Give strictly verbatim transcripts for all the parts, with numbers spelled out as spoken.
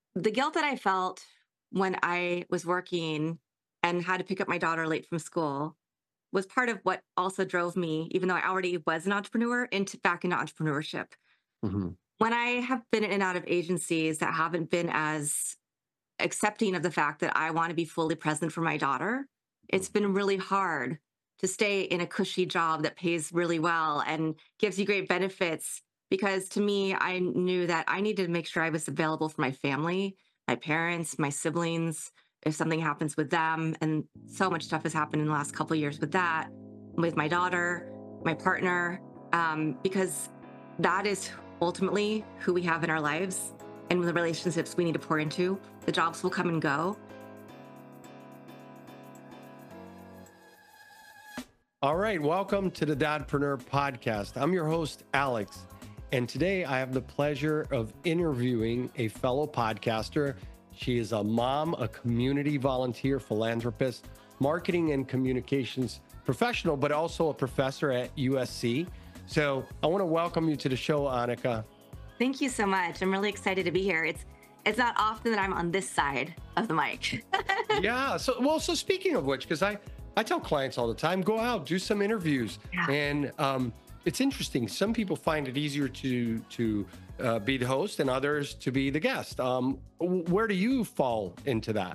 The guilt that I felt when I was working and had to pick up my daughter late from school was part of what also drove me, even though I already was an entrepreneur, into back into entrepreneurship. Mhm. When I have been in and out of agencies that haven't been as accepting of the fact that I want to be fully present for my daughter, it's Mhm. been really hard to stay in a cushy job that pays really well and gives you great benefits. Because to me, I knew that I needed to make sure I was available for my family, my parents, my siblings, if something happens with them. And so much stuff has happened in the last couple of years with that, with my daughter, my partner, um, because that is ultimately who we have in our lives and the relationships we need to pour into. The jobs will come and go. All right, welcome to the Dadpreneur podcast. I'm your host, Alex, and today I have the pleasure of interviewing a fellow podcaster. She is a mom, a community volunteer, philanthropist, marketing and communications professional, but also a professor at U S C. So I want to welcome you to the show, Annika. Thank you so much. I'm really excited to be here. It's it's not often that I'm on this side of the mic. Yeah. So, well, so speaking of which, because I, I tell clients all the time, go out, do some interviews. Yeah. And um, it's interesting. Some people find it easier to, to uh, be the host and others to be the guest. Um, w- where do you fall into that?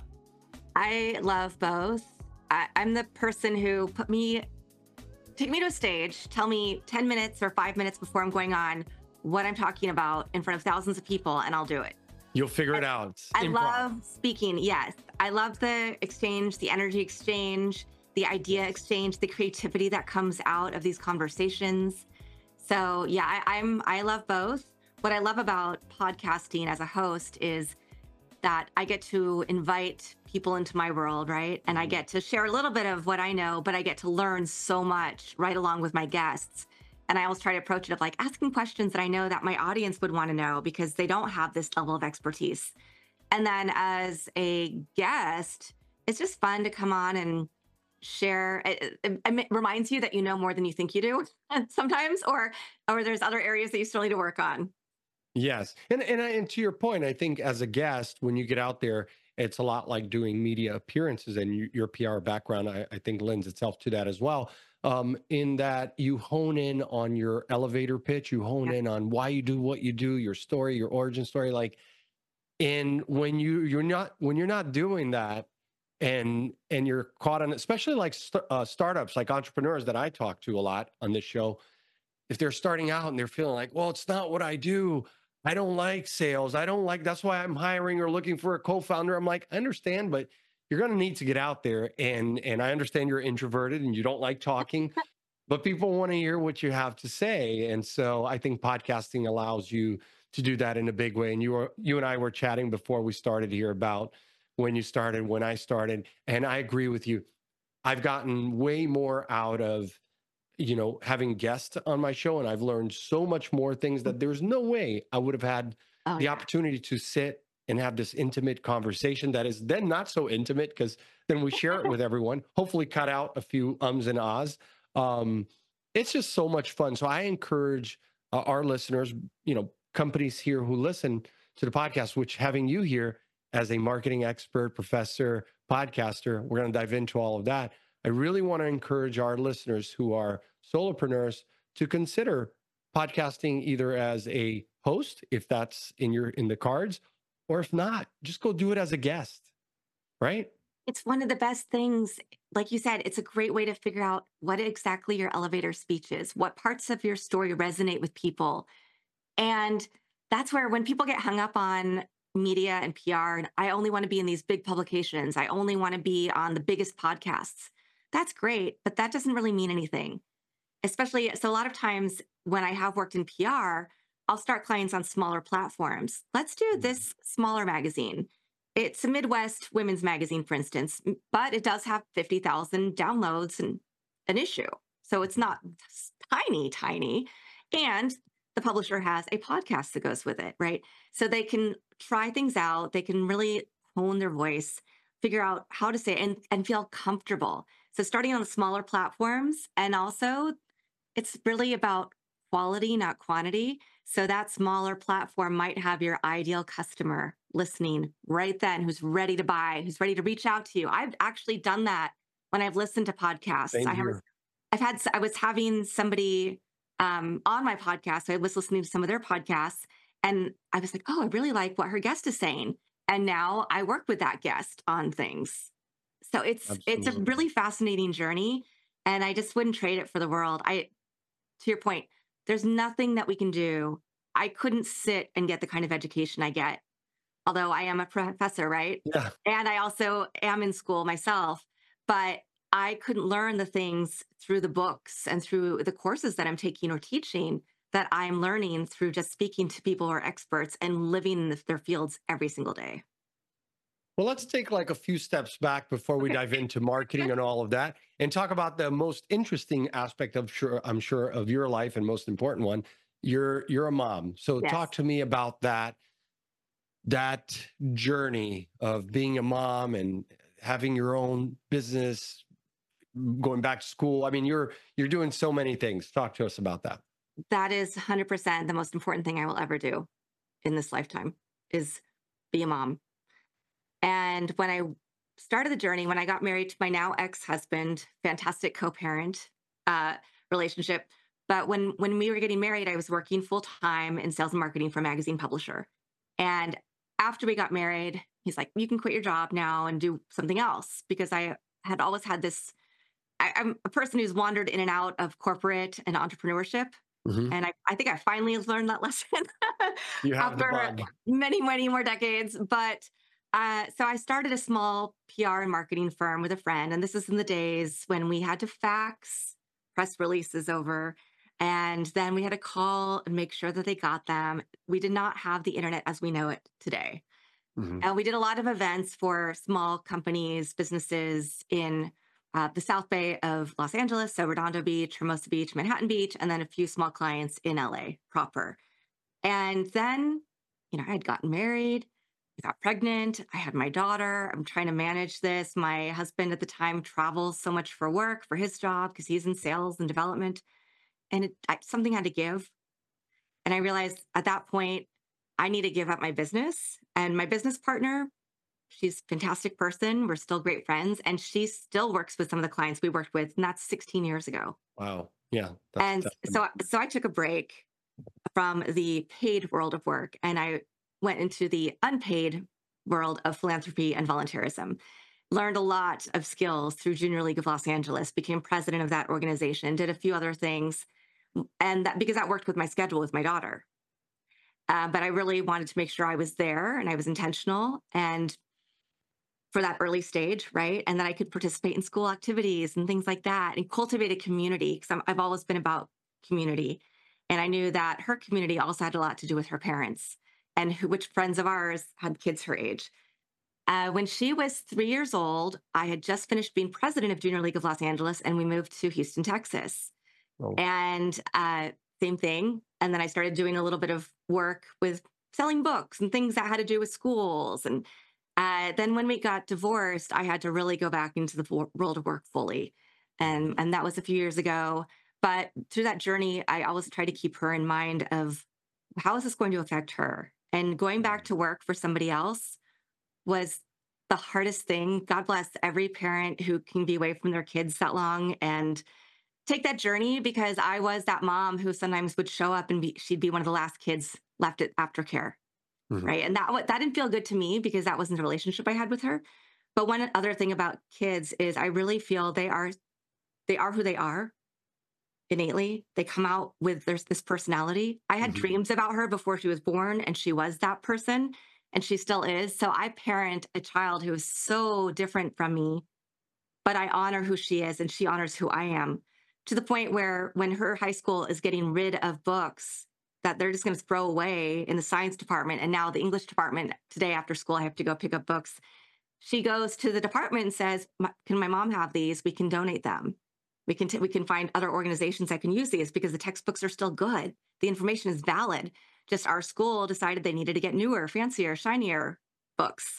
I love both. I, I'm the person who put me take me to a stage, tell me ten minutes or five minutes before I'm going on what I'm talking about in front of thousands of people, and I'll do it. You'll figure it out. It's I improv. love speaking. Yes. I love the exchange, the energy exchange, the idea exchange, the creativity that comes out of these conversations. So, yeah, I, I'm I love both. What I love about podcasting as a host is that I get to invite people into my world, right? And I Mhm. get to share a little bit of what I know, but I get to learn so much right along with my guests. And I always try to approach it of like asking questions that I know that my audience would want to know because they don't have this level of expertise. And then as a guest, it's just fun to come on and share. It, it, it reminds you that you know more than you think you do sometimes, or or there's other areas that you still need to work on. Yes. And, and, I- and to your point, I think as a guest, when you get out there, it's a lot like doing media appearances, and you, your P R background, I, I think, lends itself to that as well. Um, in that you hone in on your elevator pitch, you hone Yeah. in on why you do what you do, your story, your origin story. Like, and when you you're not when you're not doing that, and and you're caught on, especially like st- uh, startups, like entrepreneurs that I talk to a lot on this show, if they're starting out and they're feeling like, well, it's not what I do. I don't like sales. I don't like, that's why I'm hiring or looking for a co-founder. I'm like, I understand, but you're going to need to get out there. And, and I understand you're introverted and you don't like talking, but people want to hear what you have to say. And so I think podcasting allows you to do that in a big way. And you were, you and I were chatting before we started here about when you started, when I started, and I agree with you. I've gotten way more out of, you know, having guests on my show, and I've learned so much more things that there's no way I would have had Oh the yeah. opportunity to sit and have this intimate conversation that is then not so intimate because then we share it with everyone, hopefully cut out a few ums and ahs. Um, it's just so much fun. So I encourage uh, our listeners, you know, companies here who listen to the podcast, which having you here as a marketing expert, professor, podcaster, we're going to dive into all of that. I really want to encourage our listeners who are solopreneurs to consider podcasting either as a host, if that's in your in the cards, or if not, just go do it as a guest, right? It's one of the best things. Like you said, it's a great way to figure out what exactly your elevator speech is, what parts of your story resonate with people. And that's where when people get hung up on media and P R, and I only want to be in these big publications, I only want to be on the biggest podcasts. That's great, but that doesn't really mean anything. Especially, so a lot of times when I have worked in P R, I'll start clients on smaller platforms. Let's do Mhm. this smaller magazine. It's a Midwest women's magazine, for instance, m- but it does have fifty thousand downloads and an issue. So it's not s- tiny, tiny. And the publisher has a podcast that goes with it, right? So they can try things out. They can really hone their voice, figure out how to say it, and, and feel comfortable. So starting on the smaller platforms and also it's really about quality, not quantity. So that smaller platform might have your ideal customer listening right then, who's ready to buy, who's ready to reach out to you. I've actually done that when I've listened to podcasts. Same I have, here. I've had, I was having somebody um, on my podcast. So I was listening to some of their podcasts, and I was like, oh, I really like what her guest is saying. And now I work with that guest on things. So it's it's a Absolutely. really fascinating journey, and I just wouldn't trade it for the world. I To your point, there's nothing that we can do. I couldn't sit and get the kind of education I get, although I am a professor, right? Yeah. And I also am in school myself, but I couldn't learn the things through the books and through the courses that I'm taking or teaching that I'm learning through just speaking to people who are experts and living in their fields every single day. Well, let's take like a few steps back before we Okay. dive into marketing and all of that and talk about the most interesting aspect of sure I'm sure of your life and most important one. You're you're a mom. So Yes. talk to me about that that journey of being a mom and having your own business, going back to school. I mean, you're you're doing so many things. Talk to us about that. That is one hundred percent the most important thing I will ever do in this lifetime is be a mom. And when I started the journey, when I got married to my now ex-husband, fantastic co-parent uh, relationship. But when when we were getting married, I was working full time in sales and marketing for a magazine publisher. And after we got married, he's like, "You can quit your job now and do something else," because I had always had this. I, I'm a person who's wandered in and out of corporate and entrepreneurship, Mhm. and I, I think I finally learned that lesson You have the after bug. many, many more decades. But uh, so I started a small P R and marketing firm with a friend. And this is in the days when we had to fax press releases over. And then we had to call and make sure that they got them. We did not have the internet as we know it today. Mhm. And we did a lot of events for small companies, businesses in uh, the South Bay of Los Angeles, so Redondo Beach, Hermosa Beach, Manhattan Beach, and then a few small clients in L A proper. And then, you know, I had gotten married, I got pregnant, I had my daughter. I'm trying to manage this. My husband at the time travels so much for work, for his job, because he's in sales and development. And it, I, something had to give. And I realized at that point, I need to give up my business. And my business partner, she's a fantastic person. We're still great friends. And she still works with some of the clients we worked with. And that's sixteen years ago. Wow. Yeah, that's a And testament. so, so I took a break from the paid world of work and I went into the unpaid world of philanthropy and volunteerism. Learned a lot of skills through Junior League of Los Angeles, became president of that organization, did a few other things. And that because that worked with my schedule with my daughter. Uh, but I really wanted to make sure I was there and I was intentional and for that early stage, right? And that I could participate in school activities and things like that and cultivate a community because I've always been about community. And I knew that her community also had a lot to do with her parents and who, which friends of ours had kids her age. Uh, when she was three years old, I had just finished being president of Junior League of Los Angeles and we moved to Houston, Texas. Oh, And uh, same thing. And then I started doing a little bit of work with selling books and things that had to do with schools. And uh, then when we got divorced, I had to really go back into the wo- world of work fully. mhm. And, and that was a few years ago. But through that journey, I always try to keep her in mind of how is this going to affect her? And going back Right. to work for somebody else was the hardest thing. God bless every parent who can be away from their kids that long and take that journey because I was that mom who sometimes would show up and be she'd be one of the last kids left at aftercare, Mhm. right? And that that didn't feel good to me because that wasn't the relationship I had with her. But one other thing about kids is I really feel they are they are who they are innately. They come out with there's this personality. I had Mhm. dreams about her before she was born and she was that person and she still is. So I parent a child who is so different from me, but I honor who she is and she honors who I am to the point where when her high school is getting rid of books that they're just going to throw away in the science department and now the English department today after school I have to go pick up books. She goes to the department and says, "Can my mom have these? We can donate them. We can t- we can find other organizations that can use these because the textbooks are still good. The information is valid. Just our school decided they needed to get newer, fancier, shinier books."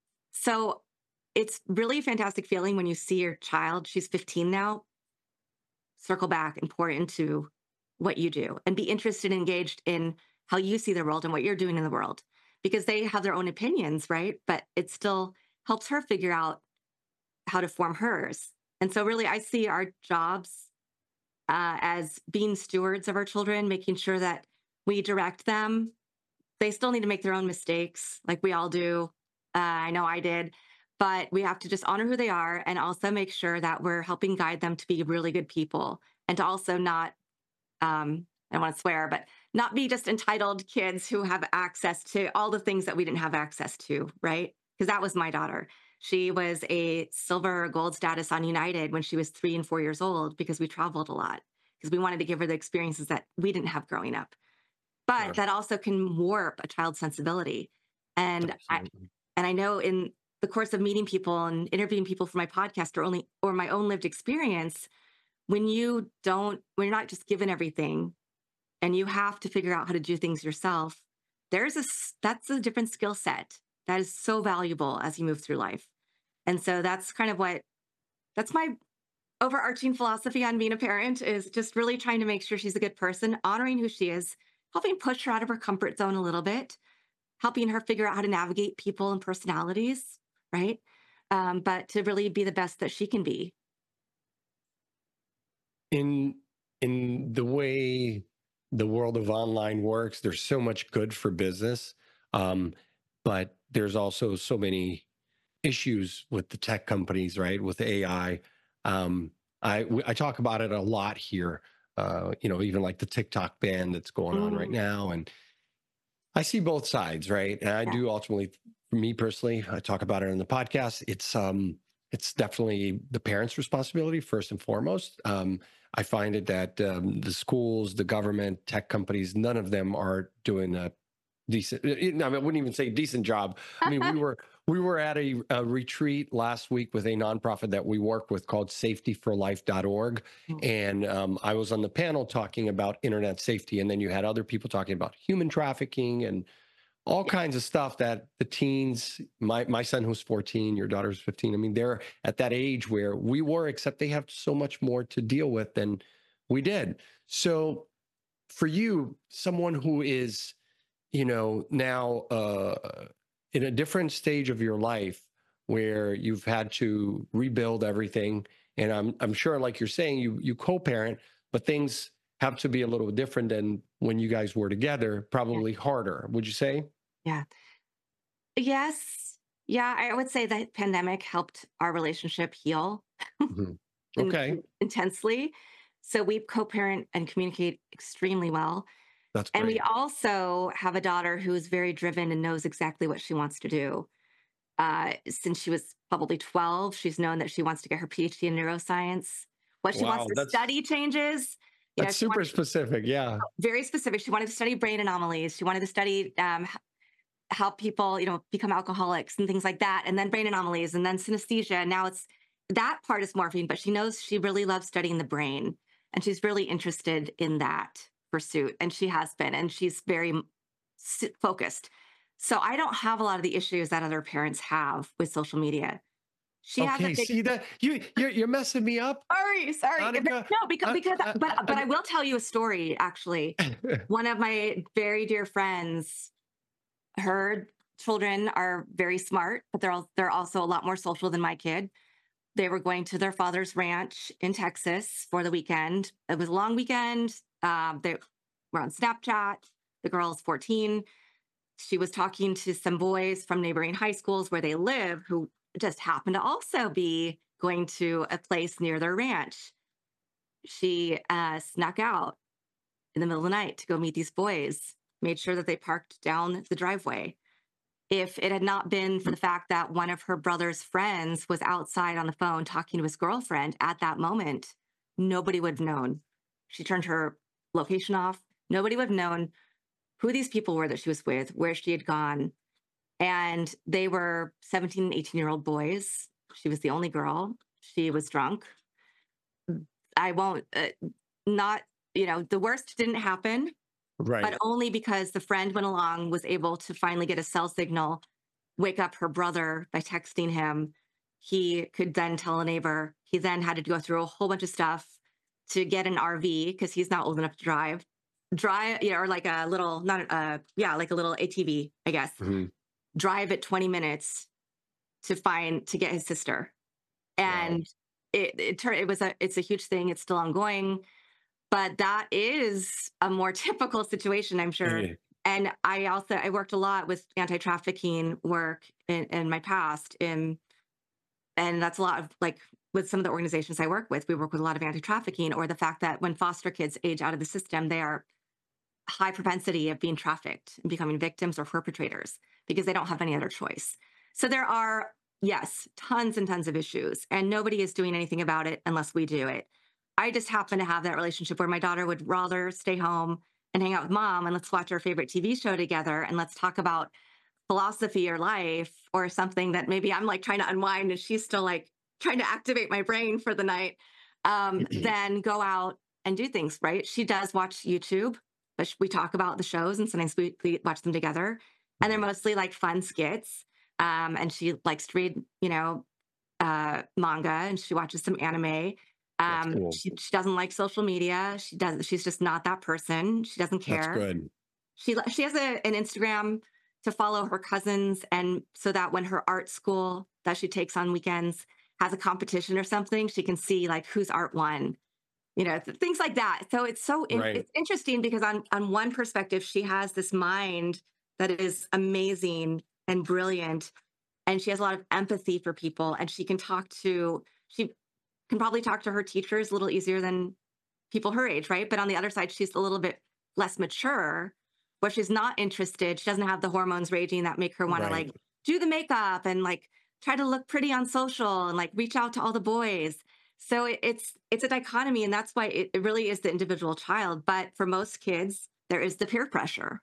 So it's really a fantastic feeling when you see your child, she's fifteen now, circle back and pour into what you do and be interested and engaged in how you see the world and what you're doing in the world, because they have their own opinions, right? But it still helps her figure out how to form hers. And so, really, I see our jobs uh, as being stewards of our children, making sure that we direct them. They still need to make their own mistakes, like we all do. Uh, I know I did, but we have to just honor who they are and also make sure that we're helping guide them to be really good people and to also not, um, I don't want to swear, but not be just entitled kids who have access to all the things that we didn't have access to, right? Because that was my daughter. She was a silver or gold status on United when she was three and four years old because we traveled a lot because we wanted to give her the experiences that we didn't have growing up. Sure. But that also can warp a child's sensibility. And I Absolutely. and I know in the course of meeting people and interviewing people for my podcast or only or my own lived experience, when you don't when you're not just given everything and you have to figure out how to do things yourself, there's a s- that's a different skill set that is so valuable as you move through life. And so that's kind of what that's my overarching philosophy on being a parent is just really trying to make sure she's a good person, honoring who she is, helping push her out of her comfort zone a little bit, helping her figure out how to navigate people and personalities, right? Um, but to really be the best that she can be. In in the way the world of online works, there's so much good for business, um, but there's also so many issues with the tech companies, right? With A I. Um, I w- I talk about it a lot here. Uh, you know, even like the TikTok ban that's going on right Mm, now, and I see both sides, right? And I yeah. do ultimately, for me personally, I talk about it in the podcast. It's um, it's definitely the parents' responsibility first and foremost. Um, I find it that um, the schools, the government, tech companies, none of them are doing a decent. I mean, I wouldn't even say decent job. I mean, we were we were at a, a retreat last week with a nonprofit that we work with called safety for life dot org. Mm, And um, I was on the panel talking about internet safety. And then you had other people talking about human trafficking and all yeah. kinds of stuff that the teens, my, my son who's fourteen, your daughter's fifteen. I mean, they're at that age where we were, except they have so much more to deal with than we did. So for you, someone who is, you know, now uh, in a different stage of your life where you've had to rebuild everything. And I'm I'm sure, like you're saying, you you co-parent, but things have to be a little different than when you guys were together, Yeah. probably harder, would you say? Yeah. Yes. Yeah. I would say that pandemic helped our relationship heal Mhm. in, Okay, intensely. So we co parent and communicate extremely well. that's And we great. also have a daughter who is very driven and knows exactly what she wants to do. Uh, since she was probably twelve, she's known that she wants to get her PhD in neuroscience. What she wants Wow, to that's study changes. You know, that's she super wanted specific. Yeah, very specific. She wanted to study brain anomalies. She wanted to study um, h- how people, you know, become alcoholics and things like that, and then brain anomalies, and then synesthesia. Now it's that part is morphine, but she knows she really loves studying the brain, and she's really interested in that pursuit, and she has been, and she's very m- s- focused. So I don't have a lot of the issues that other parents have with social media. She has a okay, big see that you you're, you're messing me up, sorry, sorry. But Annika. no, because I, because I, but but I, I will tell you a story actually. I- One of my very dear friends, her children are very smart, but they're all, they're also a lot more social than my kid. They were going to their father's ranch in Texas for the weekend. It was a long weekend. Um, they were on Snapchat. The girl's fourteen. She was talking to some boys from neighboring high schools where they live who just happened to also be going to a place near their ranch. She uh, snuck out in the middle of the night to go meet these boys, made sure that they parked down the driveway. If it had not been for the fact that one of her brother's friends was outside on the phone talking to his girlfriend at that moment, nobody would have known. She turned her location off. Nobody would have known who these people were that she was with, where she had gone. And they were seventeen and eighteen year old boys. She was the only girl. She was drunk. I won't, uh, not, you know, the worst didn't happen, but right. only because the friend went along, was able to finally get a cell signal, wake up her brother by texting him. He could then tell a neighbor. He then had to go through a whole bunch of stuff to get an R V because he's not old enough to drive. drive, yeah, or like a little, not, uh, yeah, like a little A T V, I guess, Mhm. drive it twenty minutes to find, to get his sister. Wow. And it, it turned, it was a, it's a huge thing. It's still ongoing, but that is a more typical situation, I'm sure. Eh, And I also, I worked a lot with anti-trafficking work in, in my past. And, and that's a lot of like, with some of the organizations I work with, we work with a lot of anti-trafficking, or the fact that when foster kids age out of the system, they are high propensity of being trafficked and becoming victims or perpetrators because they don't have any other choice. So there are, yes, tons and tons of issues, and nobody is doing anything about it unless we do it. I just happen to have that relationship where my daughter would rather stay home and hang out with mom and let's watch our favorite T V show together and let's talk about philosophy or life or something that maybe I'm like trying to unwind and she's still like trying to activate my brain for the night. Um, then go out and do things, right? She does watch YouTube, but sh- we talk about the shows and sometimes we, we watch them together. And they're Mhm. mostly like fun skits. Um, and she likes to read, you know, uh, manga, and she watches some anime. That's Um, cool. she, she doesn't like social media. She does. She's just not that person. She doesn't That's care. good. She li- she has a, an Instagram to follow her cousins, and so that when her art school that she takes on weekends has a competition or something, she can see like whose art won. You know, th- things like that. So it's so in, Right. it's interesting because on on one perspective, she has this mind that is amazing and brilliant, and she has a lot of empathy for people, and she can talk to she can probably talk to her teachers a little easier than people her age, right? But on the other side, she's a little bit less mature, where she's not interested. She doesn't have the hormones raging that make her want to Right. like do the makeup and like try to look pretty on social and like reach out to all the boys. So it, it's it's a dichotomy, and that's why it, it really is the individual child. But for most kids, there is the peer pressure.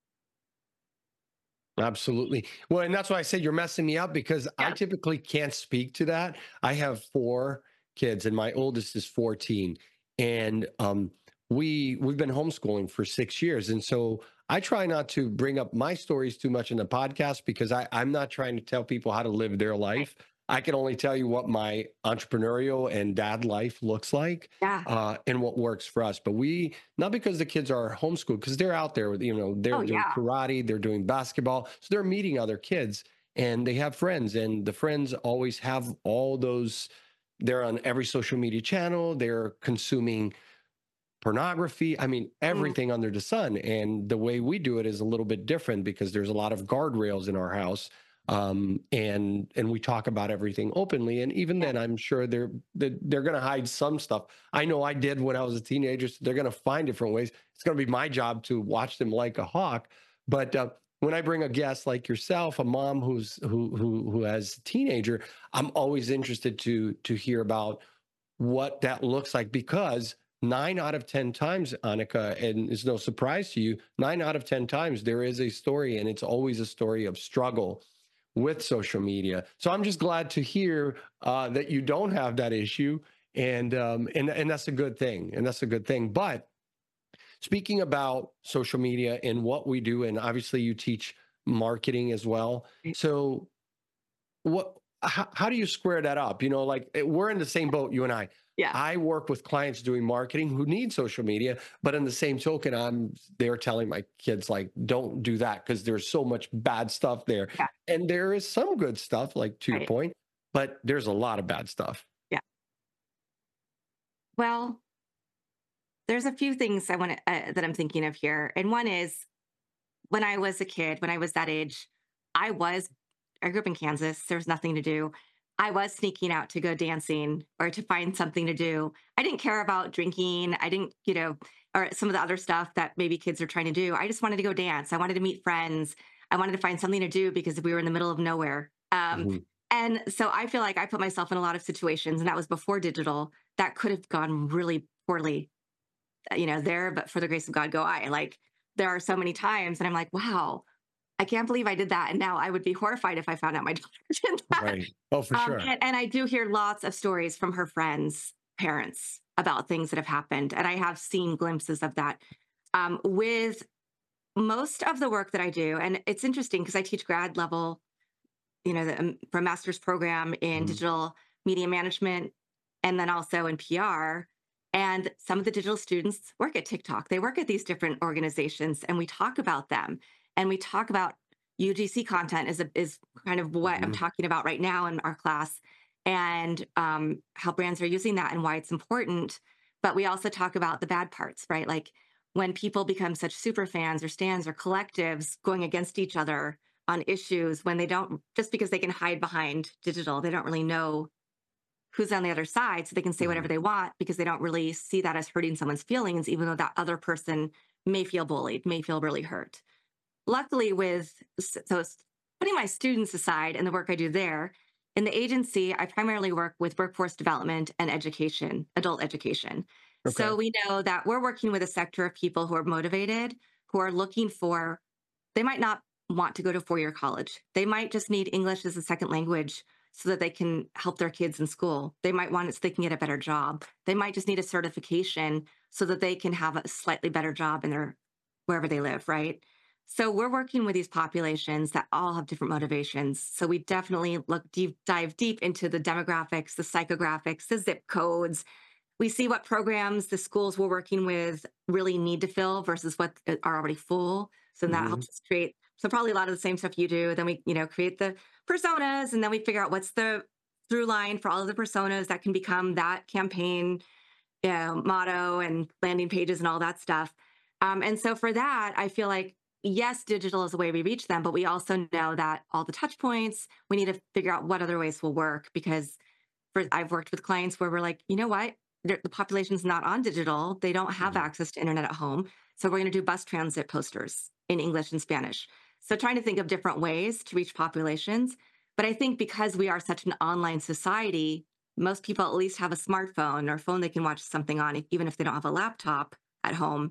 Absolutely. Well, and that's why I said you're messing me up because I Yeah. typically can't speak to that. I have four kids, and my oldest is fourteen, and um, we we've been homeschooling for six years, and so I try not to bring up my stories too much in the podcast because I, I'm not trying to tell people how to live their Right. life. I can only tell you what my entrepreneurial and dad life looks like, Yeah. uh, and what works for us. But we not because the kids are homeschooled, because they're out there with, you know, they're Oh doing yeah. karate, they're doing basketball. So they're meeting other kids and they have friends, and the friends always have all those. They're on every social media channel, they're consuming pornography. I mean, Mm, everything under the sun. And the way we do it is a little bit different because there's a lot of guardrails in our house. Um, and and we talk about everything openly. And even yeah. then, I'm sure they're they're, they're going to hide some stuff. I know I did when I was a teenager. So they're going to find different ways. It's going to be my job to watch them like a hawk. But uh, when I bring a guest like yourself, a mom who's who who who has a teenager, I'm always interested to to hear about what that looks like because nine out of ten times, Annika, and it's no surprise to you, nine out of ten times there is a story, and it's always a story of struggle with social media. So I'm just glad to hear uh, that you don't have that issue. And, um, and and that's a good thing. And that's a good thing. But speaking about social media and what we do, and obviously you teach marketing as well. Right. So what how, how do you square that up? You know, like eh, we're in the same boat, you and I. Yeah. I work with clients doing marketing who need social media, but in the same token, I'm they're telling my kids like, don't do that because there's so much bad stuff there. Yeah. And there is some good stuff, like to your Right. point, but there's a lot of bad stuff. Yeah. Well, there's a few things I want to uh, that I'm thinking of here, and one is when I was a kid, when I was that age, I was I grew up in Kansas. There was nothing to do. I was sneaking out to go dancing or to find something to do. I didn't care about drinking. I didn't, you know, or some of the other stuff that maybe kids are trying to do. I just wanted to go dance. I wanted to meet friends. I wanted to find something to do because we were in the middle of nowhere. Um, Mhm. and so I feel like I put myself in a lot of situations, and that was before digital, that could have gone really poorly, you know, there, but for the grace of God go I. Like there are so many times and I'm like, wow, I can't believe I did that. And now I would be horrified if I found out my daughter did that. Right. Oh, for Um, sure. and, and I do hear lots of stories from her friends' parents about things that have happened. And I have seen glimpses of that. Um, with most of the work that I do, and it's interesting because I teach grad level, you know, the, um, for a master's program in Mhm. digital media management and then also in P R. And some of the digital students work at TikTok. They work at these different organizations, and we talk about them. And we talk about U G C content is a, is kind of what I'm Mhm. talking about right now in our class, and um, how brands are using that and why it's important. But we also talk about the bad parts, right? Like when people become such super fans or stands or collectives going against each other on issues when they don't, just because they can hide behind digital, they don't really know who's on the other side, so they can say whatever Mhm. they want because they don't really see that as hurting someone's feelings, even though that other person may feel bullied, may feel really hurt. Luckily, with so putting my students aside and the work I do there, in the agency, I primarily work with workforce development and education, adult education. Okay. So we know that we're working with a sector of people who are motivated, who are looking for, they might not want to go to four year college. They might just need English as a second language so that they can help their kids in school. They might want it so they can get a better job. They might just need a certification so that they can have a slightly better job in their wherever they live, right? So we're working with these populations that all have different motivations. So we definitely look deep, dive deep into the demographics, the psychographics, the zip codes. We see what programs the schools we're working with really need to fill versus what uh, are already full. So that Mhm. helps us create. So probably a lot of the same stuff you do. Then we, you know, create the personas, and then we figure out what's the through line for all of the personas that can become that campaign, you know, motto and landing pages and all that stuff. Um, and so for that, I feel like yes, digital is the way we reach them, but we also know that all the touch points, we need to figure out what other ways will work because for I've worked with clients where we're like, you know what? The the population's not on digital. They don't have Mhm. access to internet at home. So we're going to do bus transit posters in English and Spanish. So trying to think of different ways to reach populations. But I think because we are such an online society, most people at least have a smartphone or phone they can watch something on, even if they don't have a laptop at home.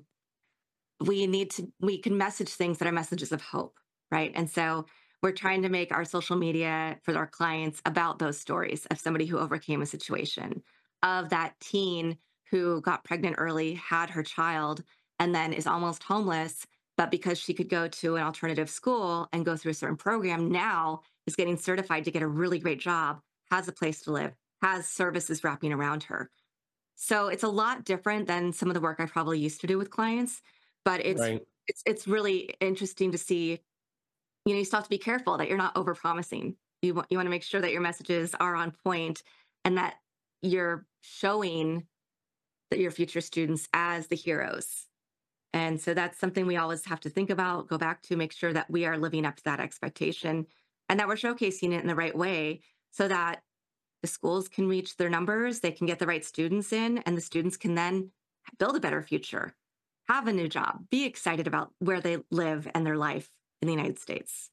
We need to, we can message things that are messages of hope, right? And so we're trying to make our social media for our clients about those stories of somebody who overcame a situation, of that teen who got pregnant early, had her child, and then is almost homeless. But because she could go to an alternative school and go through a certain program, now is getting certified to get a really great job, has a place to live, has services wrapping around her. So it's a lot different than some of the work I probably used to do with clients, but it's Right. it's it's really interesting to see, you know, you still have to be careful that you're not overpromising. You want you want to make sure that your messages are on point and that you're showing that your future students as the heroes. And so that's something we always have to think about, go back to make sure that we are living up to that expectation and that we're showcasing it in the right way so that the schools can reach their numbers, they can get the right students in, and the students can then build a better future, have a new job, be excited about where they live and their life in the United States.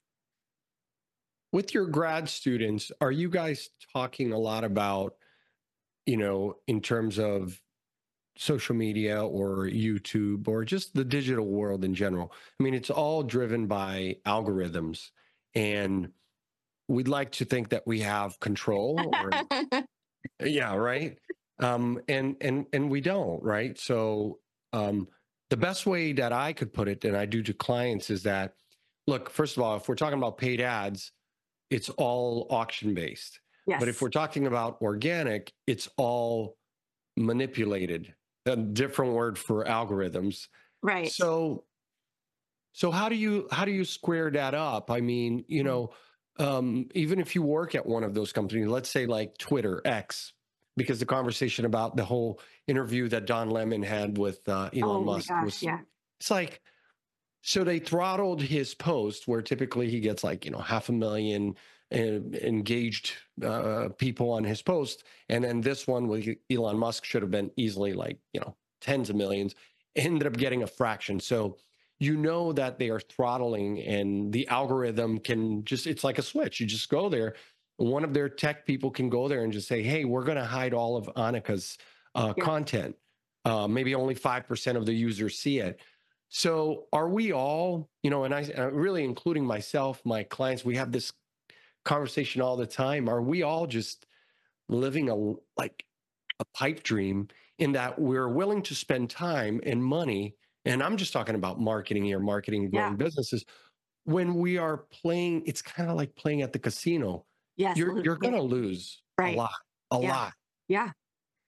With your grad students, are you guys talking a lot about, you know, in terms of social media or YouTube or just the digital world in general? I mean, it's all driven by algorithms, and we'd like to think that we have control or yeah, right. Um, and and and we don't, right? So um, the best way that I could put it, and I do to clients, is that look, first of all, if we're talking about paid ads, it's all auction based. But if Yes, we're talking about organic, it's all manipulated. A different word for algorithms. right. So so how do you how do you square that up? I mean, you Mm. know, um, even if you work at one of those companies, let's say like Twitter, X, because the conversation about the whole interview that Don Lemon had with uh, Elon Oh my Musk gosh, was, yeah. it's like, so they throttled his post where typically he gets like, you know, half a million uh, engaged uh, people on his post. And then this one with Elon Musk should have been easily like, you know, tens of millions, ended up getting a fraction. So you know that they are throttling and the algorithm can just, it's like a switch. You just go there. One of their tech people can go there and just say, hey, we're going to hide all of Annika's uh, Yep. content. Uh, maybe only five percent of the users see it. So are we all, you know, and I uh, really including myself, my clients, we have this conversation all the time. Are we all just living a like a pipe dream in that we're willing to spend time and money, and I'm just talking about marketing here, marketing, Yeah. growing businesses, when we are playing, it's kind of like playing at the casino. Yes. You're lo- you're yeah, gonna lose a right. lot, a Yeah. lot. Yeah.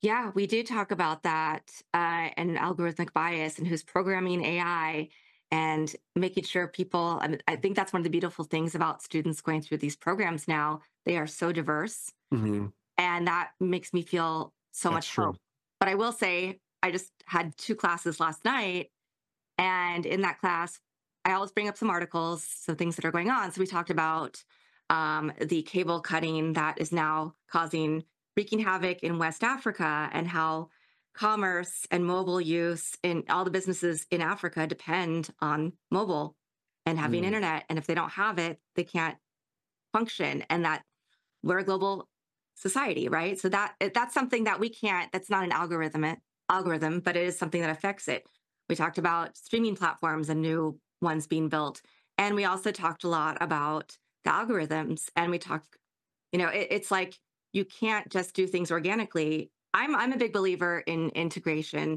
Yeah, we do talk about that uh, and algorithmic bias and who's programming A I and making sure people. I, mean, I think that's one of the beautiful things about students going through these programs now. They are so diverse, Hmm. and that makes me feel so That's much true. hope. But I will say, I just had two classes last night, and in that class, I always bring up some articles, some things that are going on. So we talked about um, the cable cutting that is now causing wreaking havoc in West Africa, and how commerce and mobile use in all the businesses in Africa depend on mobile and having Mm. internet. And if they don't have it, they can't function. And that we're a global society, right? So that that's something that we can't. That's not an algorithm algorithm, but it is something that affects it. We talked about streaming platforms and new ones being built, and we also talked a lot about the algorithms. And we talked, you know, it, it's like you can't just do things organically. I'm I'm a big believer in integration.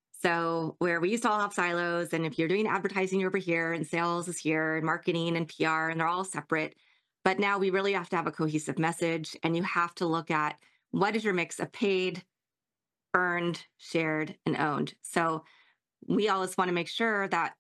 So where we used to all have silos, and if you're doing advertising, you're over here, and sales is here, and marketing and P R, and they're all separate. But now we really have to have a cohesive message, and you have to look at what is your mix of paid, earned, shared, and owned. So we always want to make sure that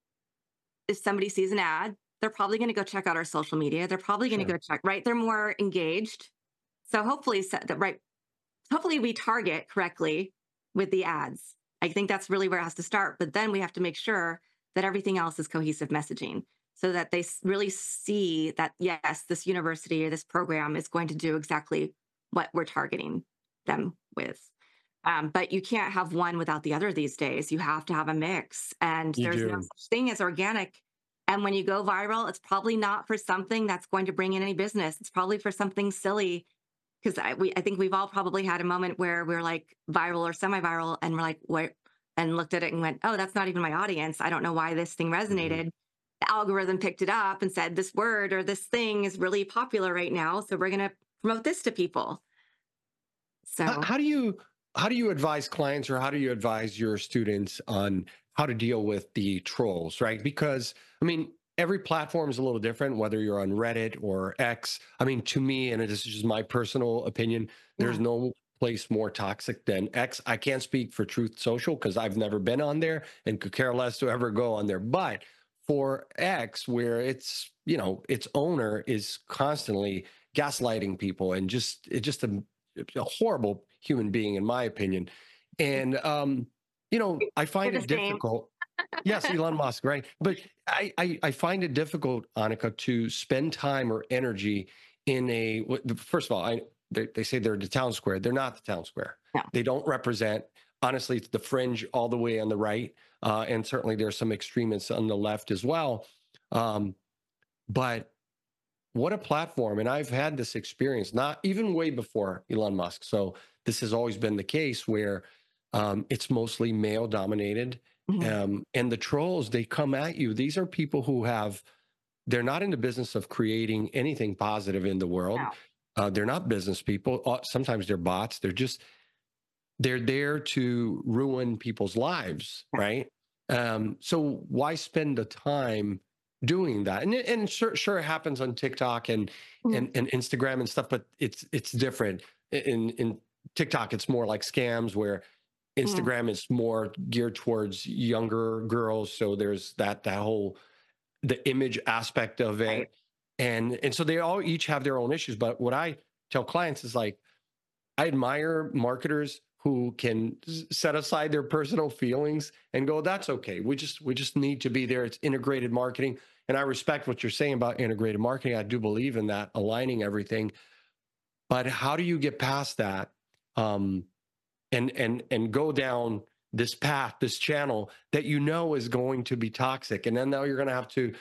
if somebody sees an ad, they're probably going to go check out our social media. They're probably going to Sure. go check, right? They're more engaged. So hopefully, so- that right, hopefully we target correctly with the ads. I think that's really where it has to start. But then we have to make sure that everything else is cohesive messaging so that they s- really see that, yes, this university or this program is going to do exactly what we're targeting them with. Um, but you can't have one without the other these days. You have to have a mix. And You there's no do. such thing as organic. And when you go viral, it's probably not for something that's going to bring in any business. It's probably for something silly, because I we I think we've all probably had a moment where we're like viral or semi-viral, and we're like, what? And looked at it and went, oh, that's not even my audience. I don't know why this thing Mhm. resonated. The algorithm picked it up and said this word or this thing is really popular right now, so we're going to promote this to people. How, So how do you how do you advise clients, or how do you advise your students on how to deal with the trolls, right? Because I mean, every platform is a little different, whether you're on Reddit or X. I mean, to me, and this is just my personal opinion, there's yeah, no place more toxic than X. I can't speak for Truth Social because I've never been on there and could care less to ever go on there. But for X, where it's, you know, its owner is constantly gaslighting people and just it just a a horrible human being, in my opinion. And um, you know, I we're find the it same. difficult. Yes, Elon Musk, right? But I, I, I find it difficult, Annika, to spend time or energy in a. First of all, I they, they say they're the town square. They're not the town square. No. They don't represent. Honestly, it's the fringe all the way on the right, uh, and certainly there's some extremists on the left as well. Um, but what a platform. And I've had this experience, not even way before Elon Musk. So this has always been the case where um, it's mostly male dominated. Mhm. Um, and the trolls, they come at you. These are people who have, they're not in the business of creating anything positive in the world. No. Uh, they're not business people. Uh, Sometimes they're bots. They're just, they're there to ruin people's lives, Yeah. right? Um, so why spend the time doing that? And and sure, sure, it happens on TikTok and Mhm. and and Instagram and stuff, but it's it's different. In in TikTok, it's more like scams, where Mhm. Instagram is more geared towards younger girls. So there's that that whole the image aspect of Right. it, and and so they all each have their own issues. But what I tell clients is like, I admire marketers who can set aside their personal feelings and go, that's okay. We just we just need to be there. It's integrated marketing. And I respect what you're saying about integrated marketing. I do believe in that, aligning everything. But how do you get past that, um, and and and go down this path, this channel that you know is going to be toxic? And then now you're going to have to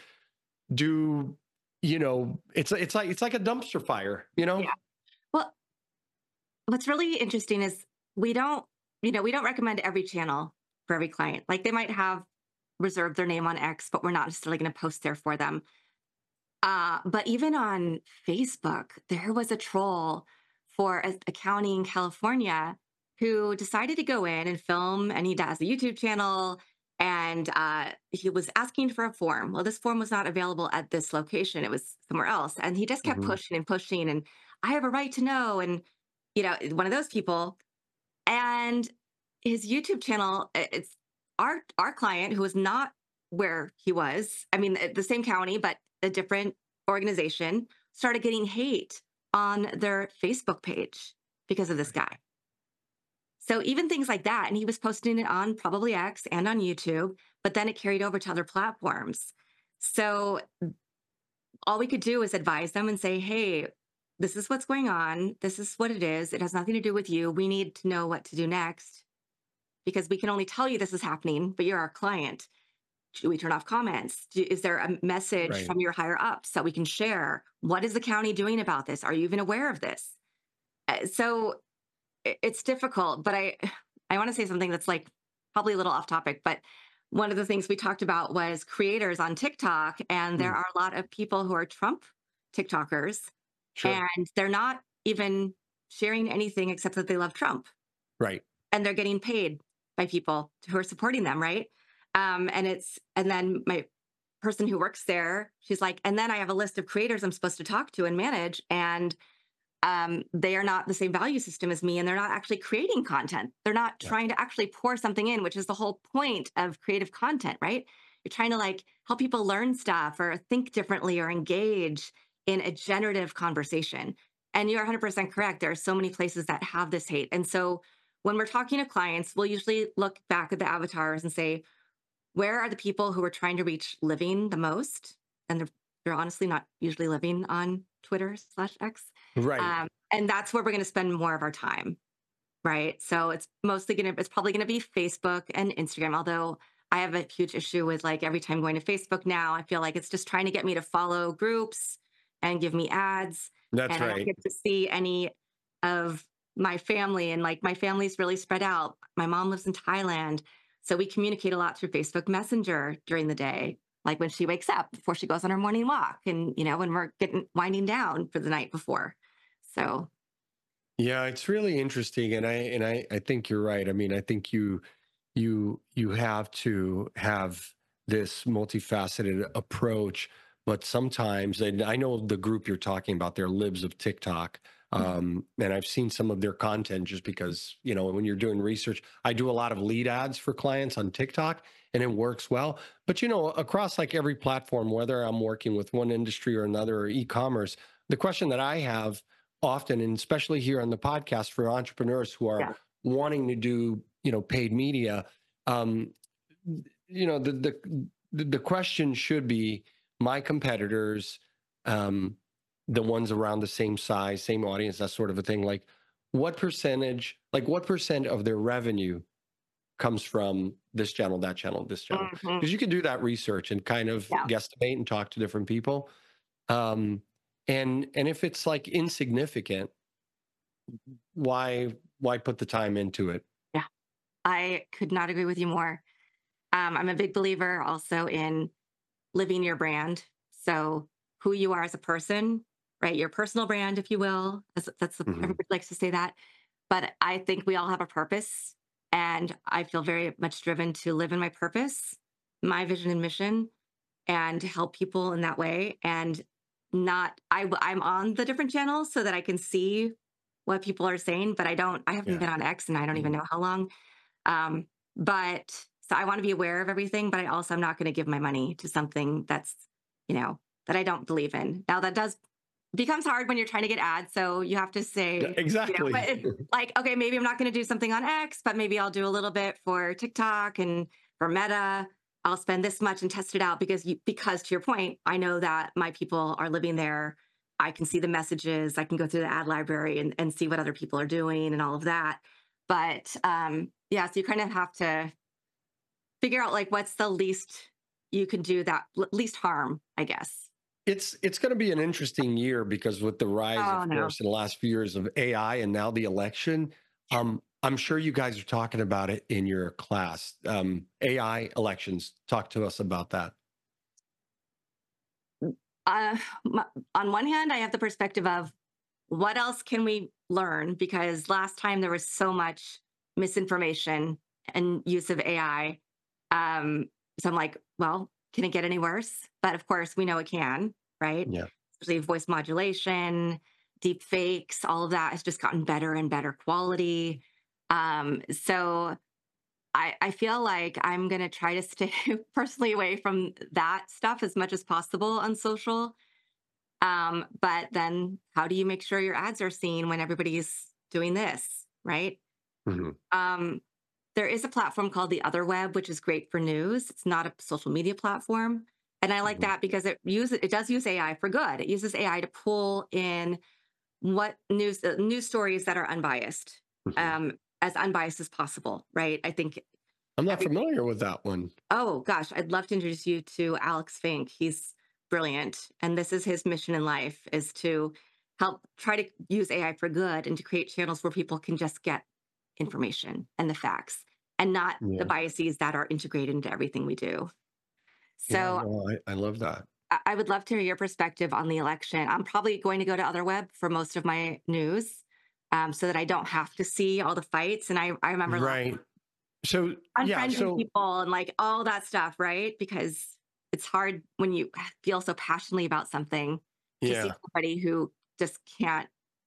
do, you know, it's it's like it's like a dumpster fire, you know? Yeah. Well, what's really interesting is we don't, you know, we don't recommend every channel for every client. Like they might have reserved their name on X, but we're not necessarily going to post there for them. Uh, but even on Facebook, there was a troll for a, a county in California who decided to go in and film, and he has a YouTube channel. And uh, he was asking for a form. Well, this form was not available at this location; it was somewhere else. And he just kept Hmm. pushing and pushing. And I have a right to know. And you know, one of those people. And his YouTube channel, i- it's our our client who was not where he was. I mean, the same county, but a different organization started getting hate on their Facebook page because of this guy. So even things like that, and he was posting it on probably X and on YouTube, but then it carried over to other platforms. So all we could do is advise them and say, hey, this is what's going on. This is what it is. It has nothing to do with you. We need to know what to do next because we can only tell you this is happening, but you're our client. Should we turn off comments? Do- Is there a message Right. from your higher ups that we can share? What is the county doing about this? Are you even aware of this? Uh, So i- it's difficult, but I I want to say something that's like probably a little off topic, but one of the things we talked about was creators on TikTok, and there Mm, are a lot of people who are Trump TikTokers, sure. and they're not even sharing anything except that they love Trump, Right. and they're getting paid by people who are supporting them, right? Um, and it's and then my person who works there, she's like, and then I have a list of creators I'm supposed to talk to and manage, and um, they are not the same value system as me, and they're not actually creating content. They're not Yeah. trying to actually pour something in, which is the whole point of creative content, right? You're trying to like help people learn stuff or think differently or engage in a generative conversation. And you're one hundred percent correct. There are so many places that have this hate. And so when we're talking to clients, we'll usually look back at the avatars and say, where are the people who are trying to reach living the most? And they're, they're honestly not usually living on Twitter slash X. Right. Um, and that's where we're going to spend more of our time. Right. So it's mostly going to, it's probably going to be Facebook and Instagram. Although I have a huge issue with like every time going to Facebook now, I feel like it's just trying to get me to follow groups and give me ads. That's And I don't right. get to see any of my family. And like my family's really spread out. My mom lives in Thailand. So we communicate a lot through Facebook Messenger during the day, like when she wakes up before she goes on her morning walk and, you know, when we're getting winding down for the night before. So, Yeah, it's really interesting, and I and I I think you're right. I mean, I think you you you have to have this multifaceted approach, but sometimes, and I know the group you're talking about, they're libs of TikTok. mhm, Um, and I've seen some of their content just because, you know, when you're doing research, I do a lot of lead ads for clients on TikTok and it works well. But, you know, across like every platform, whether I'm working with one industry or another or e-commerce, the question that I have often, and especially here on the podcast for entrepreneurs who are yeah. wanting to do, you know, paid media, um, you know, the the the the question should be my competitors, um, the ones around the same size, same audience, that sort of a thing. Like, what percentage, like what percent of their revenue comes from this channel, that channel, this channel? Mhm, Because you can do that research and kind of yeah. guesstimate and talk to different people. Um, and and if it's like insignificant, why why put the time into it? Yeah. I could not agree with you more. Um, I'm a big believer also in living your brand. So who you are as a person, right? Your personal brand, if you will. That's, that's the, Hmm. everybody likes to say that. But I think we all have a purpose. And I feel very much driven to live in my purpose, my vision and mission, and to help people in that way. And not, I, I'm on the different channels so that I can see what people are saying, but I don't, I haven't Yeah. been on X and I don't even Mhm. know how long. Um, but so I want to be aware of everything, but I also am not going to give my money to something that's, you know, that I don't believe in. Now that does becomes hard when you're trying to get ads. So you have to Yeah, say, you know, but exactly. it, like, okay, maybe I'm not going to do something on X, but maybe I'll do a little bit for TikTok and for Meta. I'll spend this much and test it out because you, because to your point, I know that my people are living there. I can see the messages. I can go through the ad library and, and see what other people are doing and all of that. But um, yeah, so you kind of have to figure out like what's the least you can do that l- least harm, I guess. It's it's going to be an interesting year because with the rise, Oh of no. course, in the last few years of A I and now the election, um, I'm sure you guys are talking about it in your class. Um, A I elections. Talk to us about that. Uh, m- on one hand, I have the perspective of what else can we learn? Because last time there was so much misinformation and use of A I. Um, so I'm like, well, can it get any worse? But of course, we know it can, right? Yeah. Especially voice modulation, deep fakes, all of that has just gotten better and better quality. Um, so I, I feel like I'm going to try to stay personally away from that stuff as much as possible on social. Um, but then how do you make sure your ads are seen when everybody's doing this, right? Mhm. Um, there is a platform called the Other Web, which is great for news. It's not a social media platform. And I like Mhm. that because it uses it does use A I for good. It uses A I to pull in what news uh, news stories that are unbiased, Mhm. um, as unbiased as possible, right? I think I'm not everything. familiar with that one. Oh gosh, I'd love to introduce you to Alex Fink. He's brilliant, and this is his mission in life: is to help try to use A I for good and to create channels where people can just get information and the facts, and not the Yeah. biases that are integrated into everything we do. Yeah, So no, I I love that. I I would love to hear your perspective on the election. I'm probably going to go to Other Web for most of my news, um, so that I don't have to see all the fights. And I, I remember like Right. So, yeah, unfriending so people and like all that stuff, right? Because it's hard when you feel so passionately about something to see yeah. somebody who just can't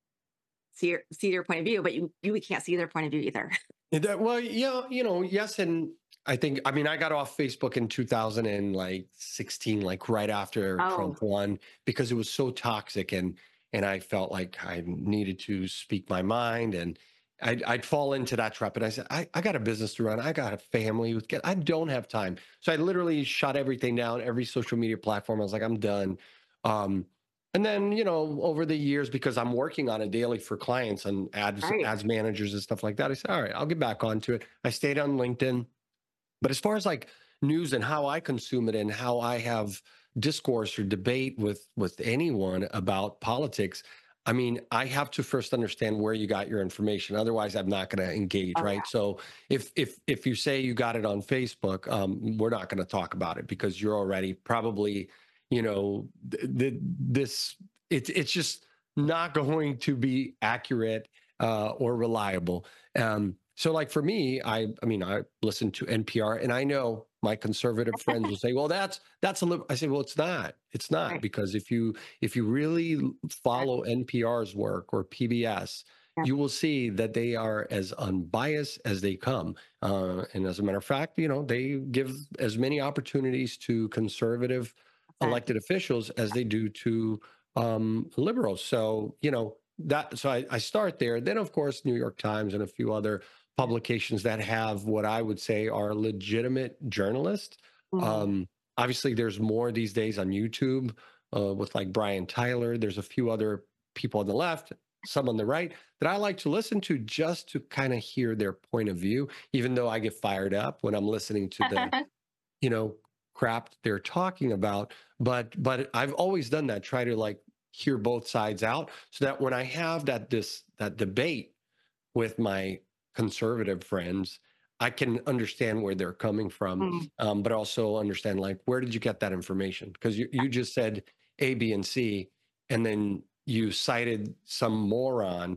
see your see your point of view, but you you can't see their point of view either. Yeah, that, well, yeah, you know, yes, and I think I mean I got off Facebook in two thousand sixteen, like right after Oh, Trump won, because it was so toxic, and and I felt like I needed to speak my mind, and I'd, I'd fall into that trap. And I said, I, I got a business to run, I got a family with kids, I don't have time. So I literally shut everything down, every social media platform. I was like, I'm done. Um, and then, you know, over the years, because I'm working on it daily for clients and ads, right. ads managers and stuff like that, I said, all right, I'll get back onto it. I stayed on LinkedIn. But as far as like news and how I consume it and how I have discourse or debate with with anyone about politics, I mean, I have to first understand where you got your information. Otherwise, I'm not going to engage, Oh right? yeah. So if if if you say you got it on Facebook, um, we're not going to talk about it because you're already probably, you know, th- th- this it's it's just not going to be accurate uh, or reliable. Um, so like for me, I I mean, I listen to N P R and I know my conservative friends will say, well, that's that's a little I say, well, it's not. It's not Right. because if you if you really follow Exactly. N P R's work or P B S, Yep. you will see that they are as unbiased as they come. Uh, and as a matter of fact, you know, they give as many opportunities to conservative one hundred percent. elected officials as they do to um, liberals. So, you know, that so I, I start there. Then, of course, New York Times and a few other publications that have what I would say are legitimate journalists. Mhm. Um, obviously, there's more these days on YouTube uh, with like Brian Tyler. There's a few other people on the left, some on the right that I like to listen to just to kind of hear their point of view, even though I get fired up when I'm listening to the, you know, crap they're talking about. But but I've always done that, try to like hear both sides out so that when I have that this that debate with my conservative friends, I can understand where they're coming from, Mm, um, but also understand like where did you get that information? Because you, you just said A, B, and C, and then you cited some moron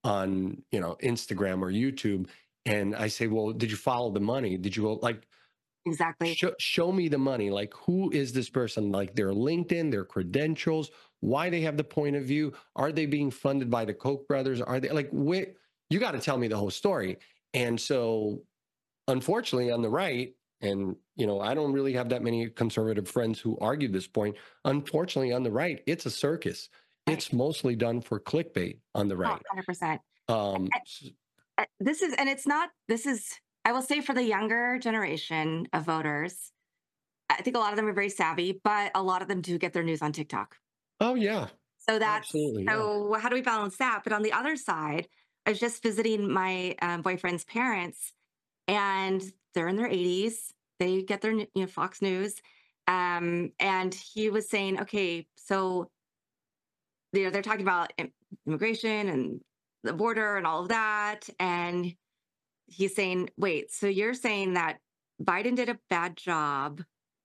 on you know Instagram or YouTube, and I say, well, did you follow the money? Did you go like exactly. show, show me the money? Like who is this person? Like their LinkedIn, their credentials, why they have the point of view? Are they being funded by the Koch brothers? Are they like where? You got to tell me the whole story. And so, unfortunately, on the right, and you know, I don't really have that many conservative friends who argue this point. Unfortunately, on the right, it's a circus. Right. It's mostly done for clickbait on the Oh, right. one hundred percent. Um, Uh, This is, and it's not, this is, I will say for the younger generation of voters, I think a lot of them are very savvy, but a lot of them do get their news on TikTok. oh yeah, So that's, absolutely, yeah. so how do we balance that? But on the other side, I was just visiting my um, boyfriend's parents, and they're in their eighties. They get their, you know, Fox News. Um, and he was saying, okay, so you know, they're talking about im- immigration and the border and all of that. And he's saying, wait, so you're saying that Biden did a bad job,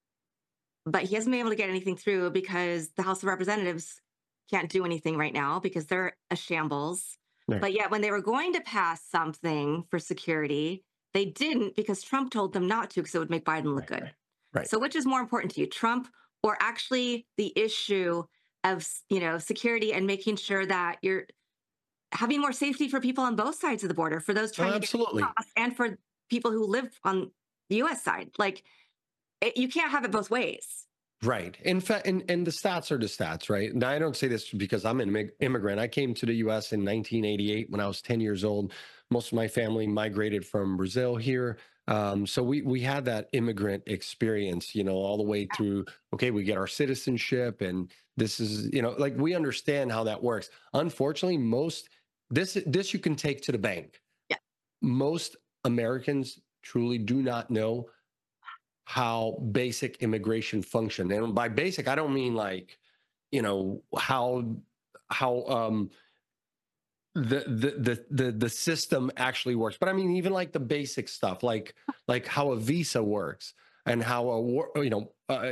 but he hasn't been able to get anything through because the House of Representatives can't do anything right now because they're a shambles. Right, But yet, when they were going to pass something for security, they didn't because Trump told them not to because it would make Biden look right, good. right, right. So, which is more important to you, Trump or actually the issue of, you know, security and making sure that you're having more safety for people on both sides of the border, for those Oh, trying to get absolutely. across and for people who live on the U S side. Like, it, you can't have it both ways. Right. In fact, and, and the stats are the stats, right? Now, I don't say this because I'm an immig- immigrant. I came to the U S in nineteen eighty-eight when I was ten years old. Most of my family migrated from Brazil here. Um, so we we had that immigrant experience, you know, all the way through. Okay, we get our citizenship, and this is, you know, like we understand how that works. Unfortunately, most this this you can take to the bank. Yeah. Most Americans truly do not know how basic immigration function. And by basic, I don't mean like, you know, how how um the the the the, the system actually works. But I mean even like the basic stuff, like like how a visa works and how a wor- you know uh,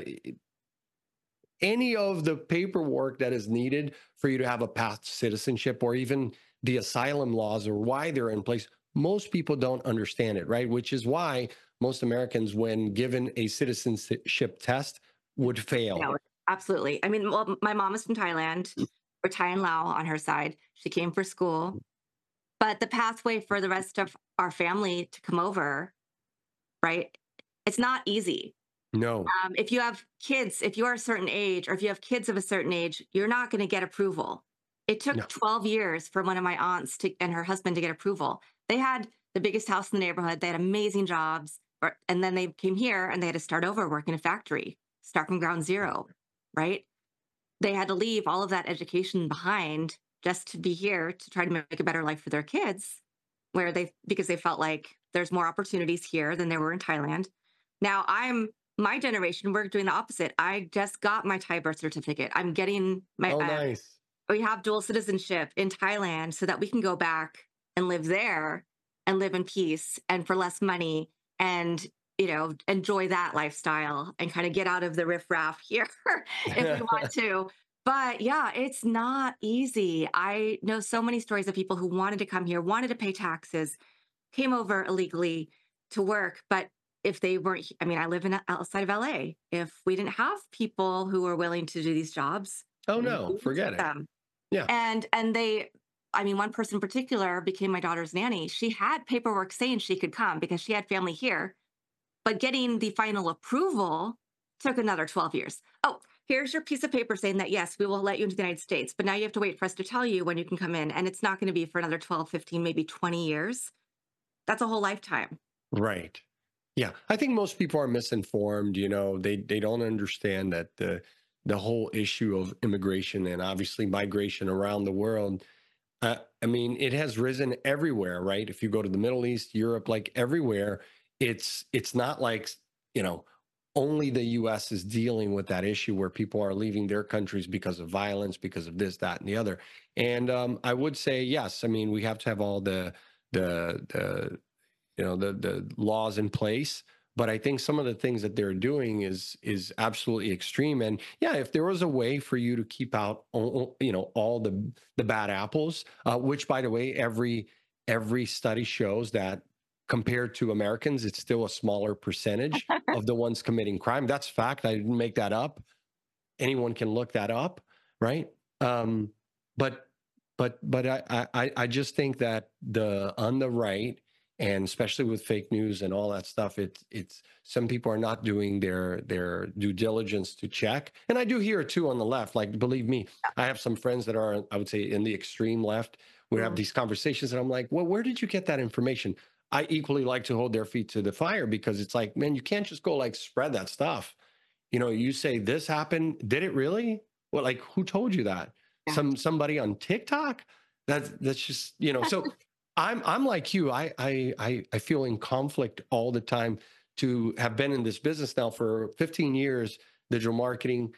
any of the paperwork that is needed for you to have a path to citizenship, or even the asylum laws or why they're in place. Most people don't understand it, right? Which is why most Americans, when given a citizenship test, would fail. No, absolutely. I mean, well, my mom is from Thailand, or Thai and Lao on her side. She came for school, but the pathway for the rest of our family to come over, right? It's not easy. No, Um, if you have kids, if you're a certain age, or if you have kids of a certain age, you're not going to get approval. It took no. twelve years for one of my aunts to, and her husband to get approval. They had the biggest house in the neighborhood. They had amazing jobs. or- And then they came here and they had to start over, work in a factory, start from ground zero, right? They had to leave all of that education behind just to be here to try to make a better life for their kids, where they, because they felt like there's more opportunities here than there were in Thailand. Now I'm my generation, we're doing the opposite. I just got my Thai birth certificate. I'm getting my Oh, uh, nice. we have dual citizenship in Thailand so that we can go back and live there and live in peace and for less money, and you know, enjoy that lifestyle and kind of get out of the riffraff here if we want to. But yeah, it's not easy. I know so many stories of people who wanted to come here, wanted to pay taxes, came over illegally to work, but if they weren't, I mean, I live in outside of L A. If we didn't have people who were willing to do these jobs, Oh we no, wouldn't forget take it. them. Yeah. And and they, I mean, one person in particular became my daughter's nanny. She had paperwork saying she could come because she had family here, but getting the final approval took another twelve years. Oh, here's your piece of paper saying that yes, we will let you into the United States, but now you have to wait for us to tell you when you can come in. And it's not going to be for another twelve, fifteen, maybe twenty years. That's a whole lifetime. Right. Yeah, I think most people are misinformed. You know, they they don't understand that the the whole issue of immigration and obviously migration around the world. Uh, I mean, it has risen everywhere, right? If you go to the Middle East, Europe, like everywhere, it's it's not like, you know, only the U S is dealing with that issue where people are leaving their countries because of violence, because of this, that, and the other. And um, I would say yes. I mean, we have to have all the the the you know the the laws in place, but I think some of the things that they're doing is is absolutely extreme. And yeah, if there was a way for you to keep out all, you know all the the bad apples, uh, which by the way, every every study shows that compared to Americans, it's still a smaller percentage of the ones committing crime. That's fact. I didn't make that up. Anyone can look that up, right? um but but but i i i just think that the on the right, and especially with fake news and all that stuff, it's it's some people are not doing their their due diligence to check. And I do hear it too on the left. Like, believe me, I have some friends that are, I would say, in the extreme left. We have Mm. these conversations and I'm like, well, where did you get that information? I equally like to hold their feet to the fire, because it's like, man, you can't just go like spread that stuff. You know, you say this happened. Did it really? Well, like, who told you that? Yeah. Some somebody on TikTok? That's that's just, you know, so I'm I'm like you. I I I I feel in conflict all the time to have been in this business now for fifteen years, digital marketing,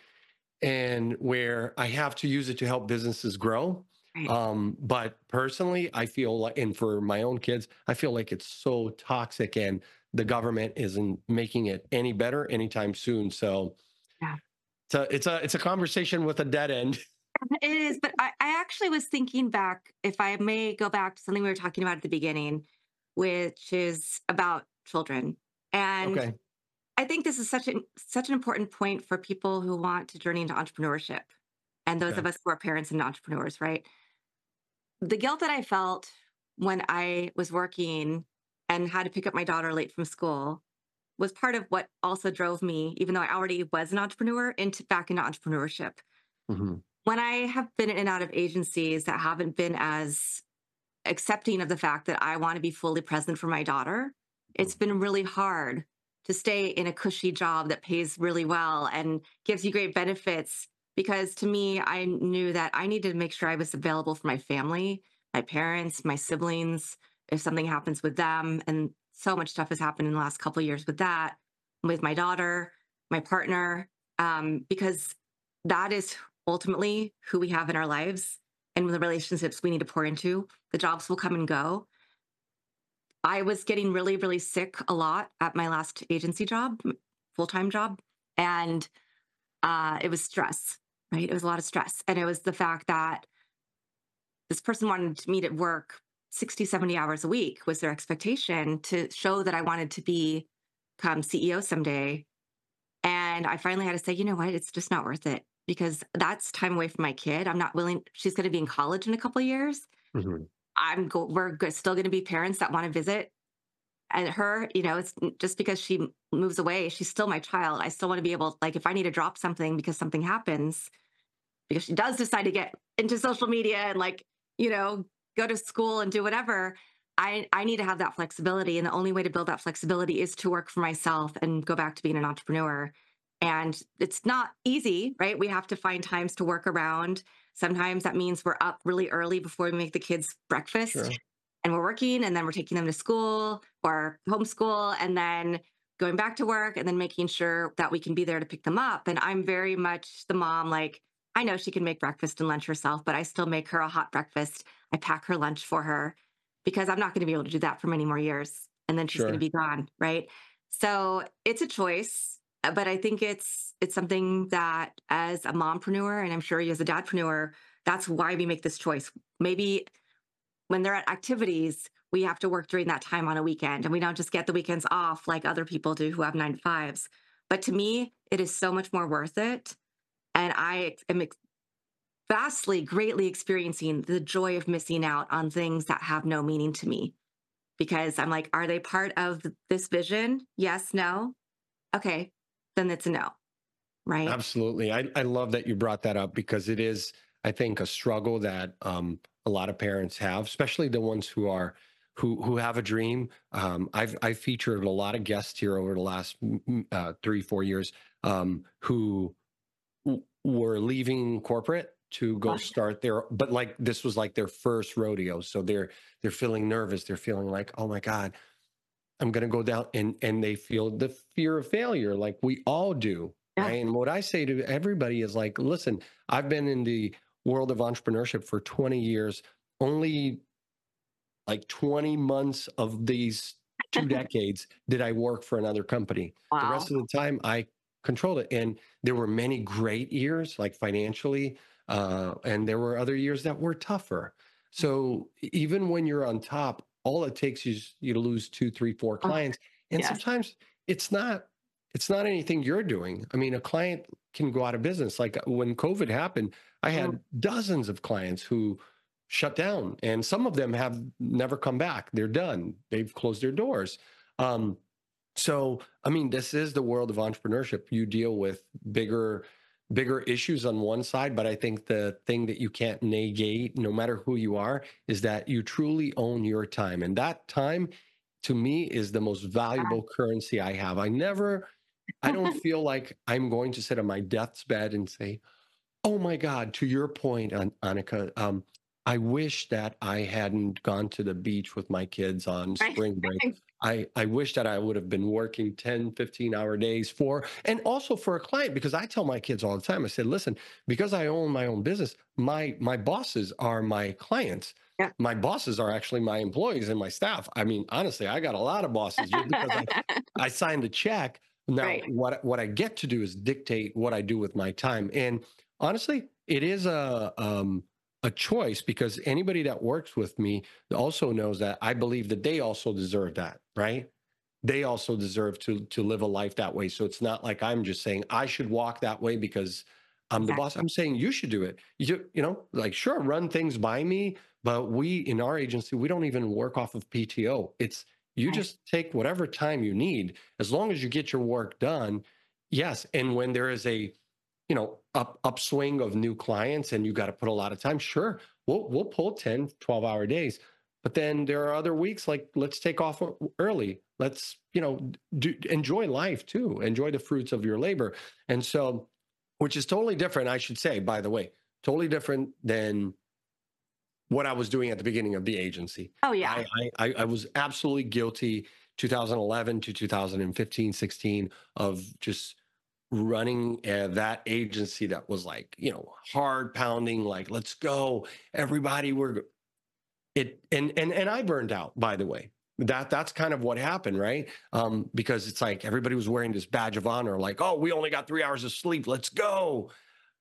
and where I have to use it to help businesses grow. Right. Um, but personally, I feel like, and for my own kids, I feel like it's so toxic, and the government isn't making it any better anytime soon. So Yeah. it's a it's a it's a conversation with a dead end. It is, but I, I actually was thinking back, if I may go back to something we were talking about at the beginning, which is about children. And Okay. I think this is such an such an important point for people who want to journey into entrepreneurship and those Okay. of us who are parents and entrepreneurs, right? The guilt that I felt when I was working and had to pick up my daughter late from school was part of what also drove me, even though I already was an entrepreneur, into back into entrepreneurship. Hmm. When I have been in and out of agencies that haven't been as accepting of the fact that I want to be fully present for my daughter, it's been really hard to stay in a cushy job that pays really well and gives you great benefits. Because to me, I knew that I needed to make sure I was available for my family, my parents, my siblings, if something happens with them. And so much stuff has happened in the last couple of years with that, with my daughter, my partner, um, because that is ultimately who we have in our lives and the relationships we need to pour into. The jobs will come and go. I was getting really, really sick a lot at my last agency job, full time job. And uh, it was stress, right? It was a lot of stress. And it was the fact that this person wanted me to work sixty, seventy hours a week was their expectation to show that I wanted to be, become C E O someday. And I finally had to say, you know what? It's just not worth it because that's time away from my kid. I'm not willing. She's going to be in college in a couple of years. Hmm. I'm go- we're go- still going to be parents that want to visit. And her, you know, it's just because she m- moves away, she's still my child. I still want to be able, like, if I need to drop something because something happens, because she does decide to get into social media and, like, you know, go to school and do whatever. I, I need to have that flexibility. And the only way to build that flexibility is to work for myself and go back to being an entrepreneur. And it's not easy, right? We have to find times to work around. Sometimes that means we're up really early before we make the kids breakfast Sure. and we're working and then we're taking them to school or homeschool and then going back to work and then making sure that we can be there to pick them up. And I'm very much the mom, like, I know she can make breakfast and lunch herself, but I still make her a hot breakfast. I pack her lunch for her because I'm not going to be able to do that for many more years. And then she's going to Sure. be gone. Right. So it's a choice, uh, but I think it's, it's something that as a mompreneur, and I'm sure you as a dadpreneur, that's why we make this choice. Maybe when they're at activities, we have to work during that time on a weekend and we don't just get the weekends off like other people do who have nine to fives. But to me, it is so much more worth it. And I am ex- vastly, greatly experiencing the joy of missing out on things that have no meaning to me because I'm like, are they part of this vision? Yes, no. Okay, then it's a no, right? Absolutely. I, I love that you brought that up because it is, I think, a struggle that um, a lot of parents have, especially the ones who are who who have a dream. Um, I've I've featured a lot of guests here over the last mm, mm, uh, three four years um, who w- were leaving corporate to go Gosh, start their, but like this was like their first rodeo, so they're they're feeling nervous. They're feeling like, oh my god, I'm going to go down, and and they feel the fear of failure like we all do, yeah. right? And what I say to everybody is like, listen, I've been in the world of entrepreneurship for twenty years. Only like twenty months of these two decades did I work for another company. The rest Wow. of the time I controlled it, and there were many great years like financially, uh, and there were other years that were tougher. So e- even when you're on top, all it takes is you to lose two three four Oh, clients, and yes. sometimes it's not it's not anything you're doing. I mean, a client can go out of business. Like when COVID happened, I Mm, had dozens of clients who shut down, and some of them have never come back. They're done. They've closed their doors. Um, so, I mean, this is the world of entrepreneurship. You deal with bigger, bigger issues on one side, but I think the thing that you can't negate, no matter who you are, is that you truly own your time, and that time, to me, is the most valuable currency I have. I never, I don't feel like I'm going to sit on my death's bed and say, oh my God, to your point, An- Annika, um, I wish that I hadn't gone to the beach with my kids on right. spring break. I, I wish that I would have been working ten, fifteen hour days for, and also for a client, because I tell my kids all the time, I said, listen, because I own my own business, my, my bosses are my clients. Yeah. My bosses are actually my employees and my staff. I mean, honestly, I got a lot of bosses just because I, I signed a check. Now, Right. what, what I get to do is dictate what I do with my time. And honestly, it is a um, a choice because anybody that works with me also knows that I believe that they also deserve that, right? They also deserve to to live a life that way. So it's not like I'm just saying I should walk that way because I'm the boss. Exactly. I'm saying you should do it. You, you know, like sure, run things by me, but we in our agency, we don't even work off of P T O. It's you Right. just take whatever time you need, as long as you get your work done. Yes. And when there is a, you know, up upswing of new clients and you got to put a lot of time, sure, we'll we'll pull ten, twelve hour days. But then there are other weeks like let's take off e- early. Let's, you know, do, enjoy life too. Enjoy the fruits of your labor. And so, which is totally different, I should say, by the way, totally different than what I was doing at the beginning of the agency. Oh yeah. I I, I I was absolutely guilty two thousand eleven to two thousand fifteen, sixteen of just running uh, that agency that was like, you know, hard pounding, like, let's go, everybody, we're go-" it and and and I burned out, by the way. That that's kind of what happened, right? Um, because it's like everybody was wearing this badge of honor, like, oh, we only got three hours of sleep, let's go.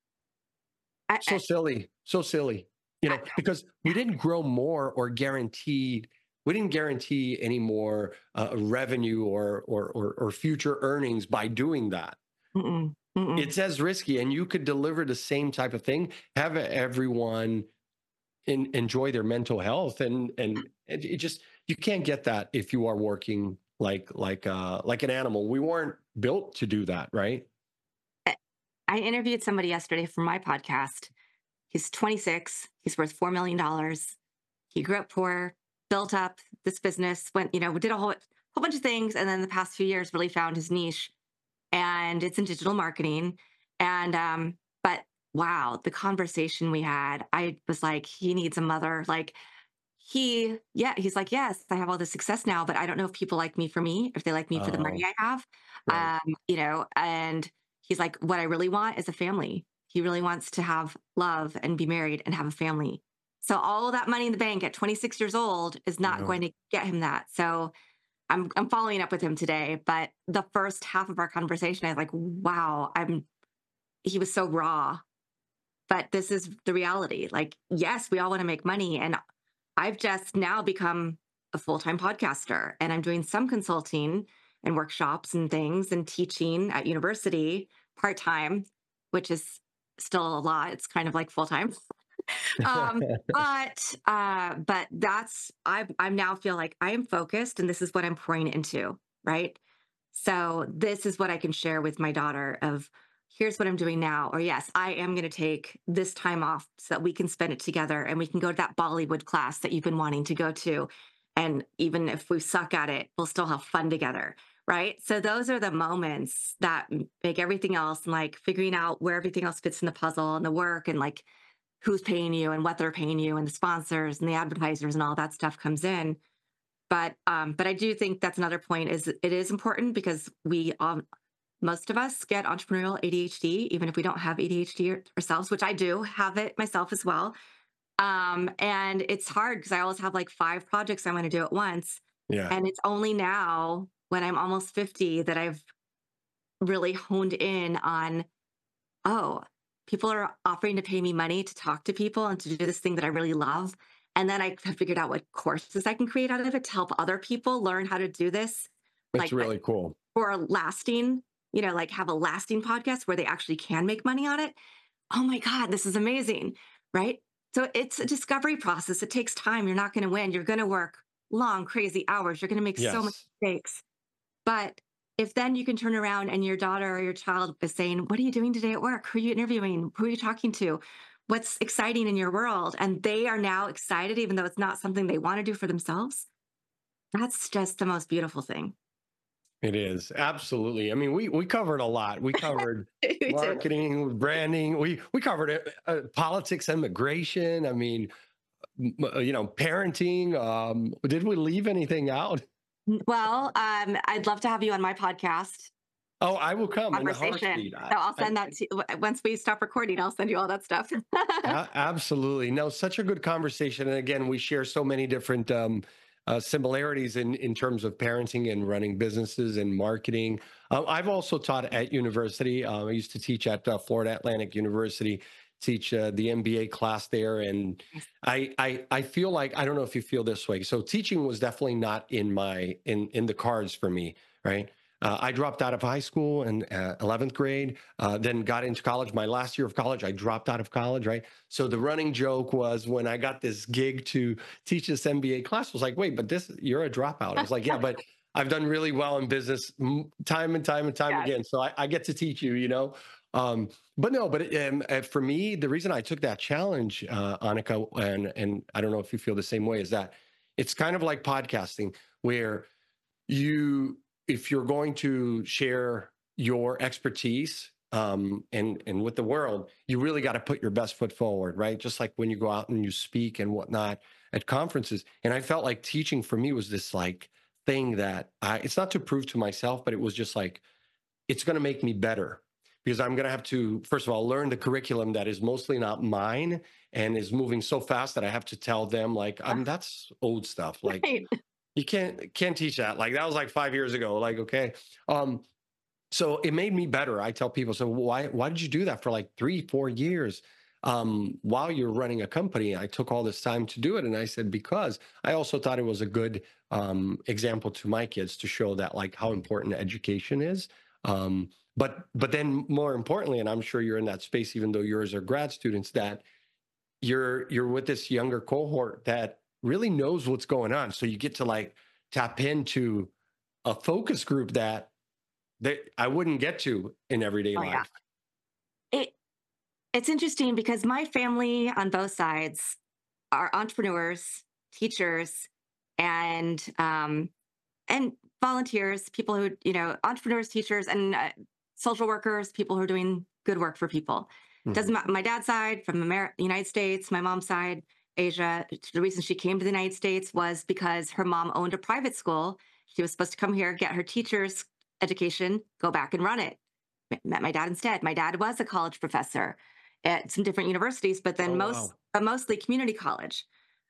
I, So I, silly, so silly, you I know, know. because we didn't grow more or guaranteed, we didn't guarantee any more uh, revenue or, or or or future earnings by doing that. Mm-mm, mm-mm. It's as risky, and you could deliver the same type of thing, have everyone in, enjoy their mental health, and and it, it just you can't get that if you are working like like uh like an animal. We weren't built to do that, right? I I interviewed somebody yesterday for my podcast. He's twenty-six. He's worth four million dollars. He grew up poor, built up this business, went, you know, did a whole whole bunch of things, and then the past few years really found his niche, and it's in digital marketing. And um, but wow, the conversation we had, I was like, he needs a mother. Like he, yeah, he's like, yes, I have all this success now, but I don't know if people like me for me, if they like me for the money Oh, I have. right. Um, you know, and he's like, what I really want is a family. He really wants to have love and be married and have a family. So all that money in the bank at twenty-six years old is not No. going to get him that. So I'm I'm following up with him today, but the first half of our conversation, I was like, wow, I'm he was so raw. But this is the reality. Like, yes, we all want to make money. And I've just now become a full-time podcaster, and I'm doing some consulting and workshops and things and teaching at university part-time, which is still a lot. It's kind of like full-time. um, but uh, but that's I I'm now feel like I am focused and this is what I'm pouring into, right? So this is what I can share with my daughter of here's what I'm doing now. Or yes, I am going to take this time off so that we can spend it together and we can go to that Bollywood class that you've been wanting to go to. And even if we suck at it, we'll still have fun together. Right. So those are the moments that m- make everything else and like figuring out where everything else fits in the puzzle and the work and like who's paying you and what they're paying you and the sponsors and the advertisers and all that stuff comes in. But um, but I do think that's another point is it is important because we um, most of us get entrepreneurial A D H D, even if we don't have A D H D ourselves, which I do have it myself as well. Um, and it's hard because I always have like five projects I want to do at once. Yeah. And it's only now when I'm almost fifty that I've really honed in on, oh, people are offering to pay me money to talk to people and to do this thing that I really love. And then I have figured out what courses I can create out of it to help other people learn how to do this, It's like, but really cool. for a lasting, you know, like have a lasting podcast where they actually can make money on it. Oh my God, this is amazing. Right. So it's a discovery process. It takes time. You're not going to win. You're going to work long, crazy hours. You're going to make so many Yes. mistakes. But if then you can turn around and your daughter or your child is saying, what are you doing today at work? Who are you interviewing? Who are you talking to? What's exciting in your world? And they are now excited, even though it's not something they want to do for themselves. That's just the most beautiful thing. It is absolutely. I mean, we we covered a lot. We covered Me too. marketing, branding. We we covered it, uh, politics, immigration. I mean, m- uh, you know, parenting. Um, did we leave anything out? Well, um, I'd love to have you on my podcast Oh, I will come in a conversation. heartbeat. I, So I'll I, send that to w- once we stop recording. I'll send you all that stuff. a- absolutely. No, such a good conversation. And again, we share so many different um, uh, similarities in in terms of parenting and running businesses and marketing. Uh, I've also taught at university. Uh, I used to teach at uh, Florida Atlantic University, teach uh, the M B A class there, and Nice. I, I I feel like I don't know if you feel this way. So teaching was definitely not in my in in the cards for me, right? Uh, I dropped out of high school in uh, eleventh grade, uh, then got into college. My last year of college, I dropped out of college, right? So the running joke was when I got this gig to teach this M B A class, was like, wait, but this, you're a dropout. I was like, yeah, but I've done really well in business m- time and time and time Yes. again. So I, I get to teach you, you know? Um, but no, but um, uh, for me, the reason I took that challenge, uh, Annika, and, and I don't know if you feel the same way, is that it's kind of like podcasting where you, if you're going to share your expertise um, and and with the world, you really got to put your best foot forward, right? Just like when you go out and you speak and whatnot at conferences. And I felt like teaching for me was this like thing that I, it's not to prove to myself, but it was just like it's going to make me better because I'm going to have to, first of all, learn the curriculum that is mostly not mine and is moving so fast that I have to tell them like, um, that's old stuff. Like Right. you can't can't teach that. Like that was like five years ago. Like okay, um, so it made me better. I tell people, so why why did you do that for like three four years? Um, while you're running a company, I took all this time to do it, and I said because I also thought it was a good um, example to my kids to show that like how important education is. Um, but but then more importantly, and I'm sure you're in that space, even though yours are grad students, that you're you're with this younger cohort that really knows what's going on. So you get to like tap into a focus group that that I wouldn't get to in everyday Oh yeah. life. It it's interesting because my family on both sides are entrepreneurs, teachers, and um, and volunteers, people who, you know, entrepreneurs, teachers, and uh, social workers, people who are doing good work for people. Doesn't Mhm. matter. My dad's side from America, United States, my mom's side, Asia. The reason she came to the United States was because her mom owned a private school. She was supposed to come here, get her teacher's education, go back and run it. Met my dad instead. My dad was a college professor at some different universities, but then Oh most, wow. but mostly community college.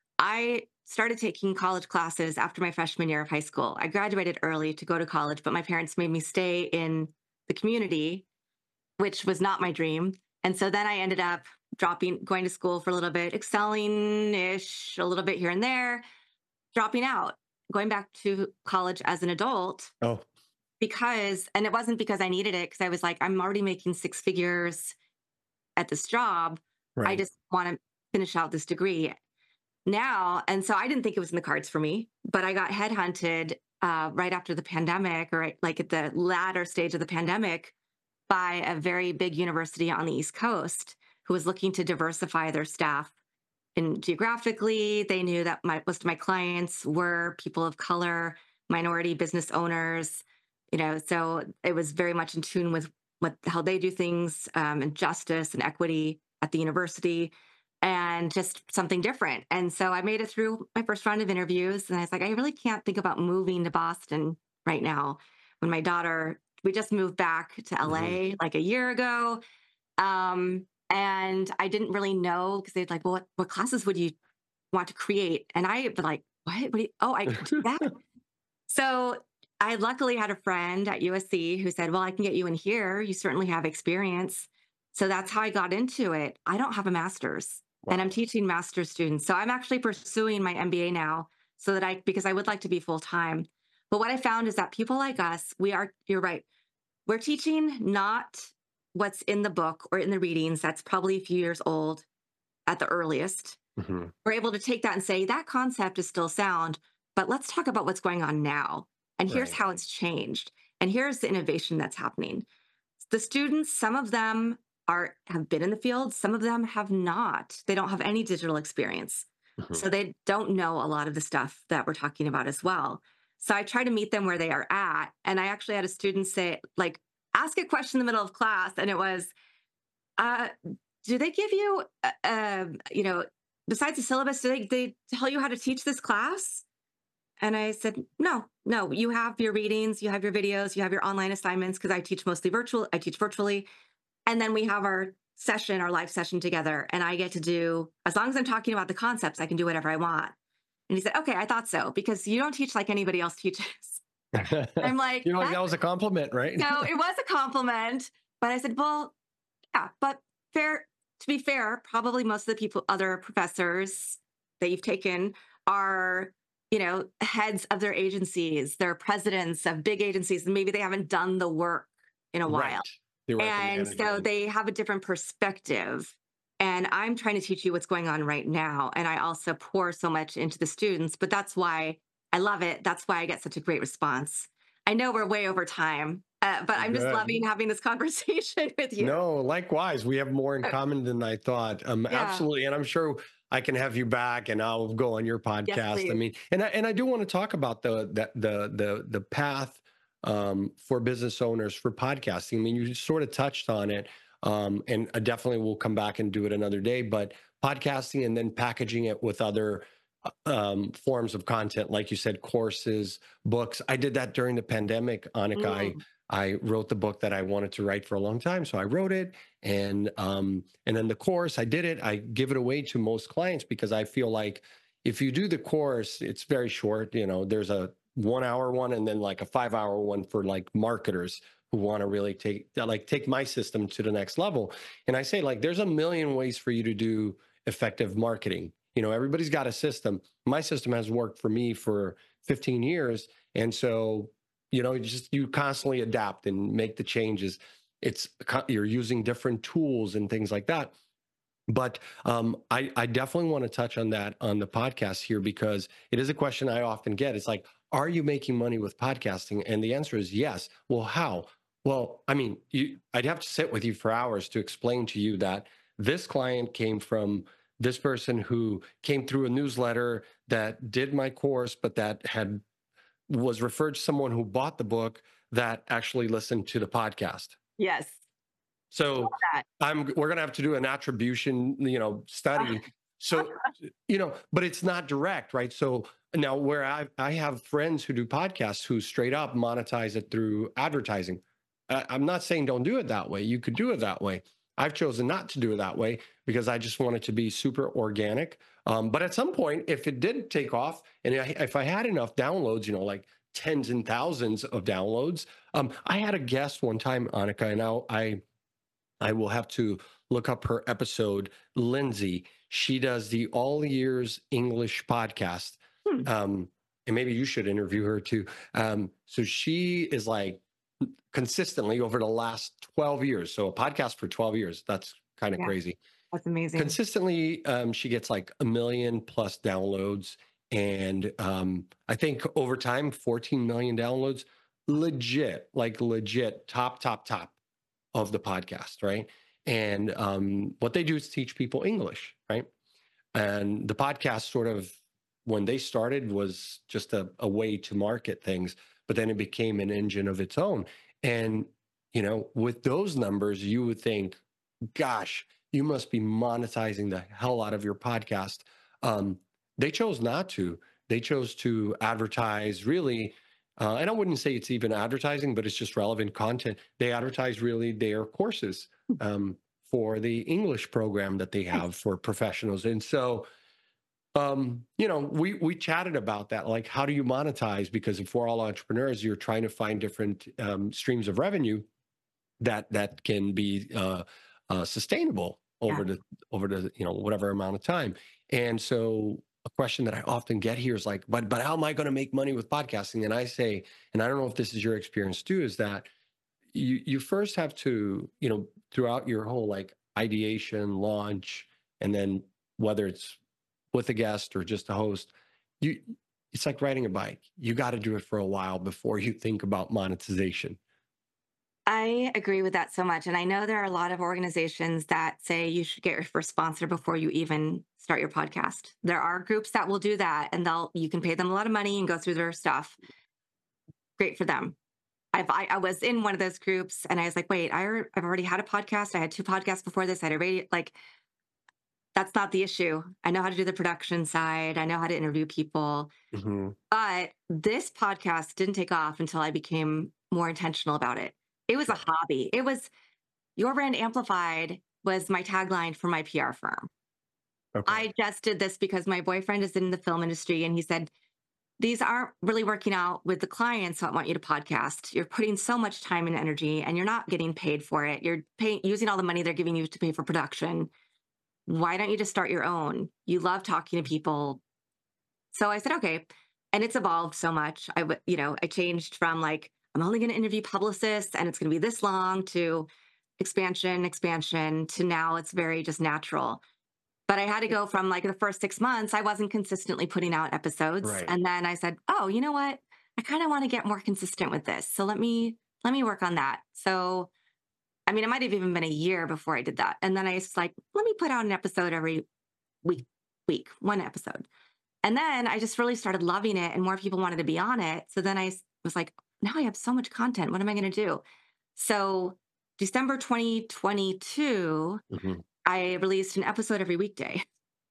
I started taking college classes after my freshman year of high school. I graduated early to go to college, but my parents made me stay in the community, which was not my dream. And so then I ended up dropping, going to school for a little bit, excelling ish, a little bit here and there, dropping out, going back to college as an adult Oh because, and it wasn't because I needed it, because I was like, I'm already making six figures at this job. I right. just want to finish out this degree now. And so I didn't think it was in the cards for me, but I got headhunted uh, right after the pandemic, or right, like at the latter stage of the pandemic, by a very big university on the East Coast who was looking to diversify their staff. And geographically, they knew that my, most of my clients were people of color, minority business owners, you know, so it was very much in tune with what how they do things, um, and justice and equity at the university, and just something different. And so I made it through my first round of interviews, and I was like, I really can't think about moving to Boston right now. When my daughter, we just moved back to Mhm. L A like a year ago, um, and I didn't really know because they'd like, well, what, what classes would you want to create? And I was like, what? What do you, oh, I could do that. So I luckily had a friend at U S C who said, well, I can get you in here. You certainly have experience. So that's how I got into it. I don't have a master's and I'm Wow. teaching master's students. So I'm actually pursuing my M B A now so that I, because I would like to be full time. But what I found is that people like us, we are, you're right, we're teaching not what's in the book or in the readings. That's probably a few years old at the earliest. Mhm. We're able to take that and say that concept is still sound, but let's talk about what's going on now. And here's Right. how it's changed. And here's the innovation that's happening. The students, some of them are have been in the field, some of them have not. They don't have any digital experience. Mhm. So they don't know a lot of the stuff that we're talking about as well. So I try to meet them where they are at. And I actually had a student say, like, ask a question in the middle of class, and it was, uh, do they give you, uh, um, you know, besides the syllabus, do they, they tell you how to teach this class? And I said, no, no, you have your readings, you have your videos, you have your online assignments, because I teach mostly virtual, I teach virtually. And then we have our session, our live session together. And I get to do, as long as I'm talking about the concepts, I can do whatever I want. And he said, okay, I thought so, because you don't teach like anybody else teaches. I'm like, You're like, that, that was a compliment, right? no, it was a compliment. But I said, well, yeah, but fair, to be fair, probably most of the people, other professors that you've taken are you know, heads of their agencies, they're presidents of big agencies, and maybe they haven't done the work in a while. Right. They were at the And so management. they have a different perspective. And I'm trying to teach you what's going on right now. And I also pour so much into the students, but that's why I love it. That's why I get such a great response. I know we're way over time, uh, but I'm just loving Good. having this conversation with you. No, likewise. We have more in Uh, common than I thought. Um, Yeah. absolutely. And I'm sure I can have you back and I'll go on your Yes, podcast. I please. mean, and I and I do want to talk about the the the the the path um for business owners for podcasting. I mean, you sort of touched on it. Um, and I definitely will come back and do it another day, but podcasting and then packaging it with other uh, um, forms of content, like you said, courses, books. I did that during the pandemic, Annika. I Mm, I wrote the book that I wanted to write for a long time, so I wrote it, and um, and then the course, I did it. I give it away to most clients because I feel like if you do the course, it's very short. You know, there's a one hour one and then like a five hour one for like marketers who want to really take like take my system to the next level. And I say like there's a million ways for you to do effective marketing. You know, everybody's got a system. My system has worked for me for fifteen years, and so you know, you just you constantly adapt and make the changes. It's you're using different tools and things like that. But um, I, I definitely want to touch on that on the podcast here because it is a question I often get. It's like, are you making money with podcasting? And the answer is yes. Well, how? Well, I mean, you, I'd have to sit with you for hours to explain to you that this client came from this person who came through a newsletter that did my course, but that had was referred to someone who bought the book that actually listened to the podcast. yes. So That. I'm we're gonna have to do an attribution, you know, study. So, you know, but it's not direct, right? So now where I I have friends who do podcasts who straight up monetize it through advertising. I, I'm not saying don't do it that way. You could do it that way. I've chosen not to do it that way because I just want it to be super organic. Um, but at some point, if it did take off, and I, if I had enough downloads, you know, like tens and thousands of downloads, um, I had a guest one time, Annika, and now I I will have to look up her episode. Lindsay, she does the All Years English podcast. Hmm. Um, and maybe you should interview her too. Um, so she is like consistently over the last twelve years. So a podcast for twelve years. That's kind of Yeah, crazy. that's amazing. Consistently, um, she gets like a million plus downloads. And um, I think over time, fourteen million downloads. Legit, like legit, top, top, top of the podcast, right? And um, what they do is teach people English, right? And the podcast sort of, when they started, was just a, a way to market things, but then it became an engine of its own. And, you know, with those numbers, you would think, gosh, you must be monetizing the hell out of your podcast. Um, they chose not to. They chose to advertise really, uh, and I wouldn't say it's even advertising, but it's just relevant content. They advertise really their courses um, for the English program that they Nice. have for professionals. And so, um, you know, we we chatted about that. Like, how do you monetize? Because if we're all entrepreneurs, you're trying to find different um, streams of revenue that that can be uh, uh, sustainable Yeah. over the over the you know whatever amount of time. And so a question that I often get here is like, but but how am I going to make money with podcasting? And I say, and I don't know if this is your experience too, is that you you first have to you know throughout your whole like ideation, launch, and then whether it's with a guest or just a host, you it's like riding a bike. You got to do it for a while before you think about monetization. I agree with that so much. And I know there are a lot of organizations that say you should get your first sponsor before you even start your podcast. There are groups that will do that and they'll you can pay them a lot of money and go through their stuff. Great for them. I've, I, I was in one of those groups and I was like, wait, I, al- I've already had a podcast. I had two podcasts before this. I had a radio, like, that's not the issue. I know how to do the production side. I know how to interview people. Hmm. But this podcast didn't take off until I became more intentional about it. It was a Sure. hobby. It was Your Brand Amplified was my tagline for my P R firm. Okay. I just did this because my boyfriend is in the film industry and he said, these aren't really working out with the clients. So I want you to podcast. You're putting so much time and energy and you're not getting paid for it. You're paying, using all the money they're giving you to pay for production. Why don't you just start your own? You love talking to people. So I said, okay. and it's evolved so much. I would, you know, I changed from like, I'm only going to interview publicists and it's going to be this long to expansion, expansion to now it's very just natural. But I had to go from like the first six months, I wasn't consistently putting out episodes. Right. And then I said, oh, you know what? I kind of want to get more consistent with this. So let me, let me work on that. So, I mean, it might have even been a year before I did that. And then I was like, let me put out an episode every week, week, one episode. And then I just really started loving it and more people wanted to be on it. So then I was like, now I have so much content. What am I going to do? So December twenty twenty-two, Mhm. I released an episode every weekday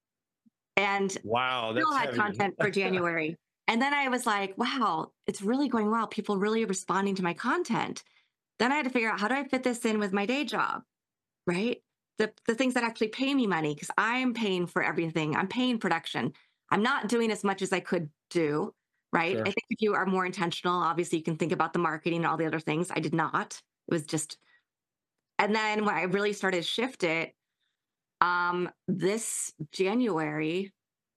and Wow, still that's had heavy. content for January. And then I was like, wow, it's really going well. People really responding to my content. Then I had to figure out how do I fit this in with my day job, right? The, the things that actually pay me money because I'm paying for everything. I'm paying production. I'm not doing as much as I could do, right? I Sure. think if you are more intentional, obviously you can think about the marketing and all the other things. I did not. It was just, and then when I really started to shift it, um, this January,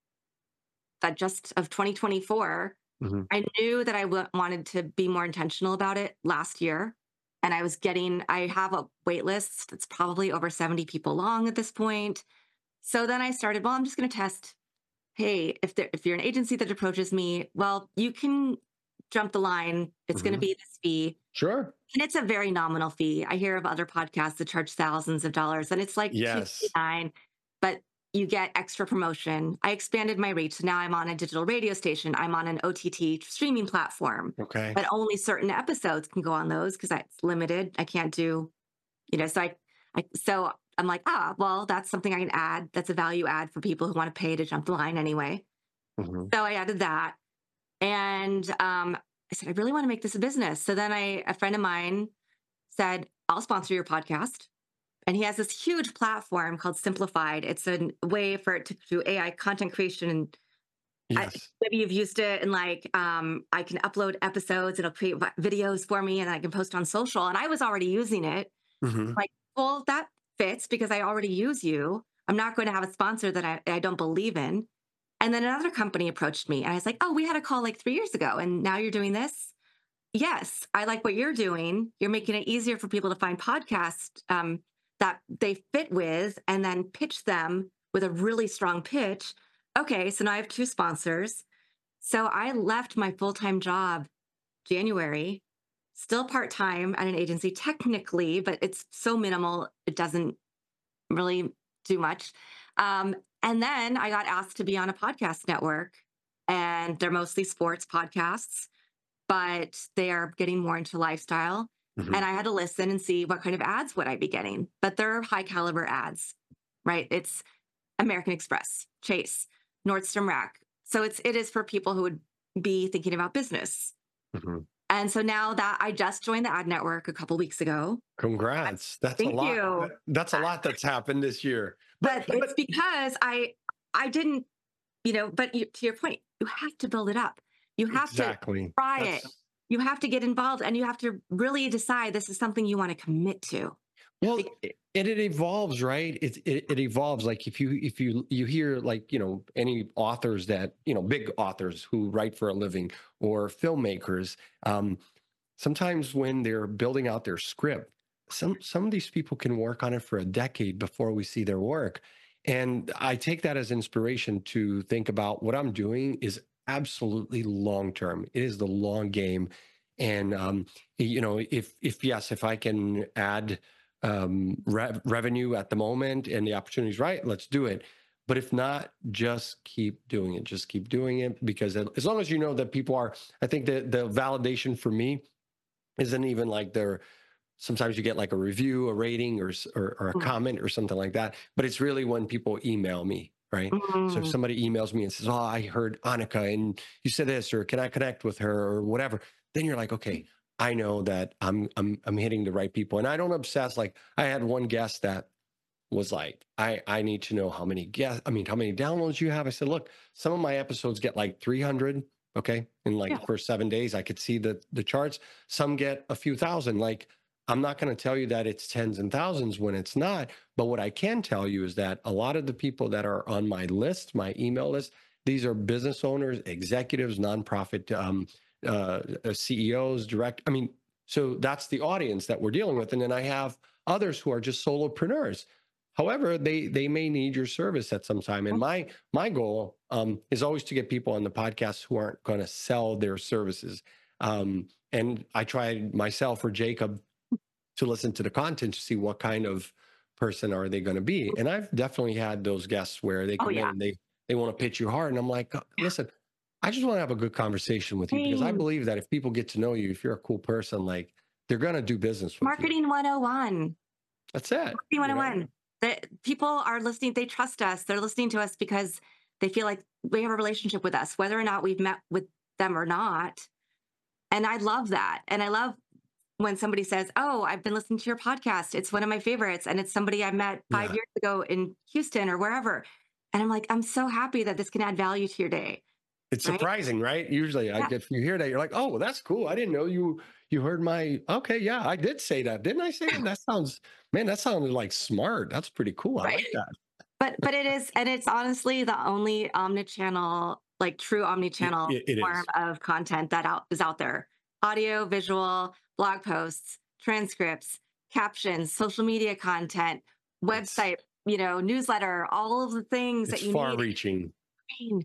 that just of twenty twenty-four, Mhm. I knew that I w- wanted to be more intentional about it last year. And I was getting, I have a wait list that's probably over seventy people long at this point. So then I started, well, I'm just going to test. Hey, if there, if you're an agency that approaches me, well, you can jump the line. It's going to Mhm. be this fee. Sure. And it's a very nominal fee. I hear of other podcasts that charge thousands of dollars and it's like Yes. two ninety-nine, but you get extra promotion. I expanded my reach. So now I'm on a digital radio station. I'm on an O T T streaming platform, Okay. but only certain episodes can go on those because it's limited. I can't do, you know, so I, I, so I'm like, ah, well, that's something I can add. That's a value add for people who want to pay to jump the line anyway. Mhm. So I added that. And um, I said, I really want to make this a business. So then I, a friend of mine said, I'll sponsor your podcast. And he has this huge platform called Simplified. It's a way for it to do A I content creation. And I, Yes. maybe you've used it and like um, I can upload episodes, it'll create vi- videos for me and I can post on social. And I was already using it. Mhm. Like, well, that fits because I already use you. I'm not going to have a sponsor that I, I don't believe in. And then another company approached me and I was like, oh, we had a call like three years ago and now you're doing this. Yes, I like what you're doing. You're making it easier for people to find podcasts um, that they fit with and then pitch them with a really strong pitch. Okay, so now I have two sponsors. So I left my full time job January, still part time at an agency technically, but it's so minimal, it doesn't really do much. Um, and then I got asked to be on a podcast network, and they're mostly sports podcasts but they are getting more into lifestyle. Mhm. And I had to listen and see what kind of ads would I be getting. But they're high caliber ads, right? It's American Express, Chase, Nordstrom Rack. So it's it is for people who would be thinking about business. Mhm. And so now that I just joined the ad network a couple weeks ago. Congrats. That's a Thank lot. you. That- That's a Uh, lot that's happened this year. But But it's but because I I didn't, you know, but you, to your point, you have to build it up. You have to exactly. try it. That's You have to get involved and you have to really decide this is something you want to commit to. well, Be- it, it it evolves, right? It, it it evolves. Like if you if you you hear like you know any authors that you know big authors who write for a living or filmmakers, um, sometimes when they're building out their script, some some of these people can work on it for a decade before we see their work. And I take that as inspiration to think about what I'm doing is absolutely long term. It is the long game. And um, you know, if if yes, if I can add um, rev- revenue at the moment and the opportunity is right, let's do it. But if not, just keep doing it. Just keep doing it because as long as you know that people are, I think that the validation for me isn't even like they're sometimes you get like a review, a rating, or, s- or or a Mm, comment or something like that. But it's really when people email me, right? So if mm, somebody emails me and says, "Oh, I heard Annika and you said this," or "Can I connect with her?" or whatever, then you're like, "Okay, I know that I'm I'm I'm hitting the right people." And I don't obsess. Like I had one guest that was like, I I need to know how many guests, I mean, how many downloads you have. I said, look, some of my episodes get like three hundred. Okay. In like yeah. the first seven days, I could see the the charts. Some get a few thousand. Like, I'm not going to tell you that it's tens and thousands when it's not. But what I can tell you is that a lot of the people that are on my list, my email list, these are business owners, executives, nonprofit um, uh, uh, C E Os, direct. I mean, so that's the audience that we're dealing with. And then I have others who are just solopreneurs. However, they they may need your service at some time. And my my goal um, is always to get people on the podcast who aren't going to sell their services. Um, and I tried myself or Jacob to listen to the content to see what kind of person are they going to be. And I've definitely had those guests where they Oh come in yeah. and they they want to pitch you hard, and I'm like, "Uh, listen, I just want to have a good conversation with you because I Same. believe that if people get to know you, if you're a cool person, like they're going to do business with you. Marketing one oh one. That's it, Marketing you know. one oh one. That people are listening, they trust us. They're listening to us because they feel like they have a relationship with us, whether or not we've met with them or not. And I love that. And I love when somebody says, "Oh, I've been listening to your podcast. It's one of my favorites. And it's somebody I met five Yeah. years ago in Houston or wherever." And I'm like, I'm so happy that this can add value to your day. It's Right? surprising, right? Usually, Yeah. like if you hear that, you're like, "Oh, well, that's cool. I didn't know you you heard my okay, yeah, I did say that. Didn't I say that? That sounds man, that sounded like smart. That's pretty cool. I Right. like that." But but it is, and it's honestly the only omnichannel, like true It, omnichannel it, it form is. of content that out is out there. Audio, visual, blog posts, transcripts, captions, social media content, It's website, you know, newsletter, all of the things it's that you far need. reaching. And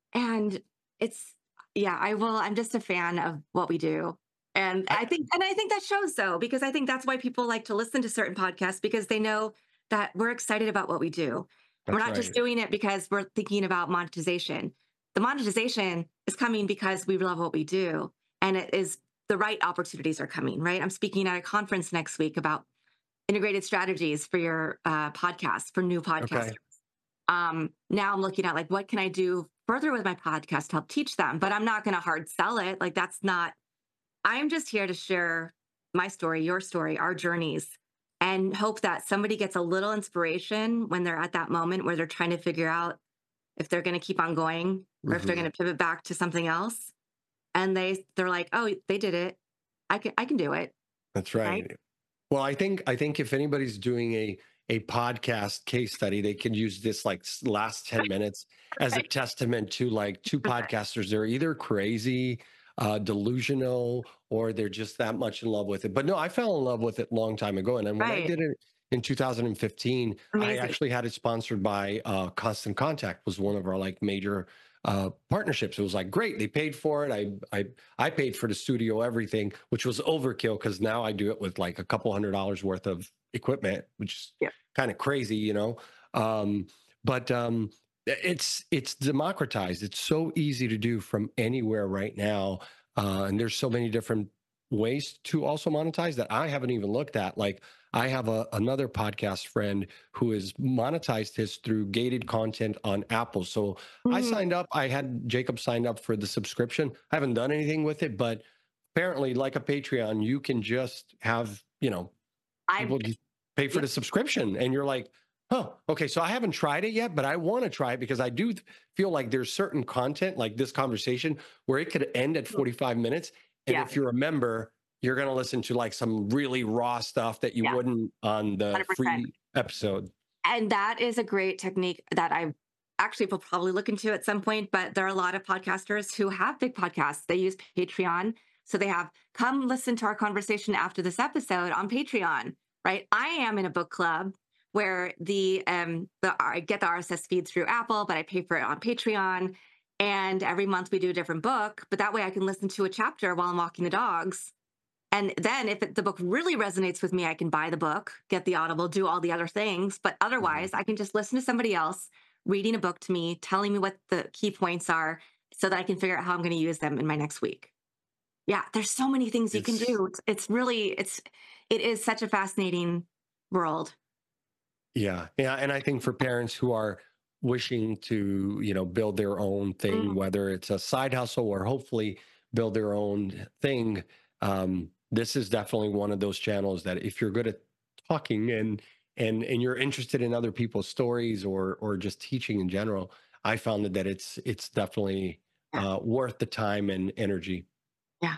and it's yeah, I will I'm just a fan of what we do. And I I think and I think that shows though, because I think that's why people like to listen to certain podcasts because they know that we're excited about what we do. We're that's not just right. doing it because we're thinking about monetization. The monetization is coming because we love what we do. And it is the right opportunities are coming, right? I'm speaking at a conference next week about integrated strategies for your uh, podcast, for new podcasters. Okay. Um, now I'm looking at like, what can I do further with my podcast to help teach them? But I'm not going to hard sell it. Like, that's not, I'm just here to share my story, your story, our journeys, and hope that somebody gets a little inspiration when they're at that moment where they're trying to figure out if they're going to keep on going or if they're Mhm. going to pivot back to something else. And they, they're like, oh, they did it. I can, I can do it. That's Right. right. Well, I think I think if anybody's doing a a podcast case study, they can use this like s- last ten minutes as a Right. testament to like two podcasters. They're either crazy, uh, delusional, or they're just that much in love with it. But no, I fell in love with it a long time ago. And then when I Right. did it in two thousand fifteen, I Amazing. actually had it sponsored by uh, Constant Contact, was one of our like major uh, partnerships. It was like great. They paid for it. I I I paid for the studio, everything, which was overkill because now I do it with like a couple hundred dollars worth of equipment, which is Yeah. kind of crazy, you know. Um, but um, it's it's democratized. It's so easy to do from anywhere right now, uh, and there's so many different ways to also monetize that I haven't even looked at. Like I have a, another podcast friend who has monetized his through gated content on Apple. So I Mhm. signed up. I had Jacob signed up for the subscription. I haven't done anything with it, but apparently, like a Patreon, you can just have, you know, I, people just pay for yeah, the subscription. And you're like, huh, okay. So I haven't tried it yet, but I want to try it because I do th- feel like there's certain content like this conversation where it could end at forty-five minutes. And yeah, if you're a member, you're going to listen to like some really raw stuff that you yeah, wouldn't on the one hundred percent. free episode. And that is a great technique that I actually will probably look into at some point. But there are a lot of podcasters who have big podcasts. They use Patreon. So they have come listen to our conversation after this episode on Patreon, right? I am in a book club where the um the I get the R S S feed through Apple, but I pay for it on Patreon. And every month we do a different book, but that way I can listen to a chapter while I'm walking the dogs. And then if it, the book really resonates with me, I can buy the book, get the Audible, do all the other things. But Mhm. otherwise, I can just listen to somebody else reading a book to me, telling me what the key points are so that I can figure out how I'm going to use them in my next week. Yeah, there's so many things you can It's, do. It's, it's really, it's, it is such a fascinating world. yeah. Yeah. And I think for parents who are wishing to, you know, build their own thing, Mm, whether it's a side hustle or hopefully build their own thing, um, this is definitely one of those channels that if you're good at talking and and and you're interested in other people's stories or or just teaching in general, I found that, that it's it's definitely yeah, uh, worth the time and energy. yeah,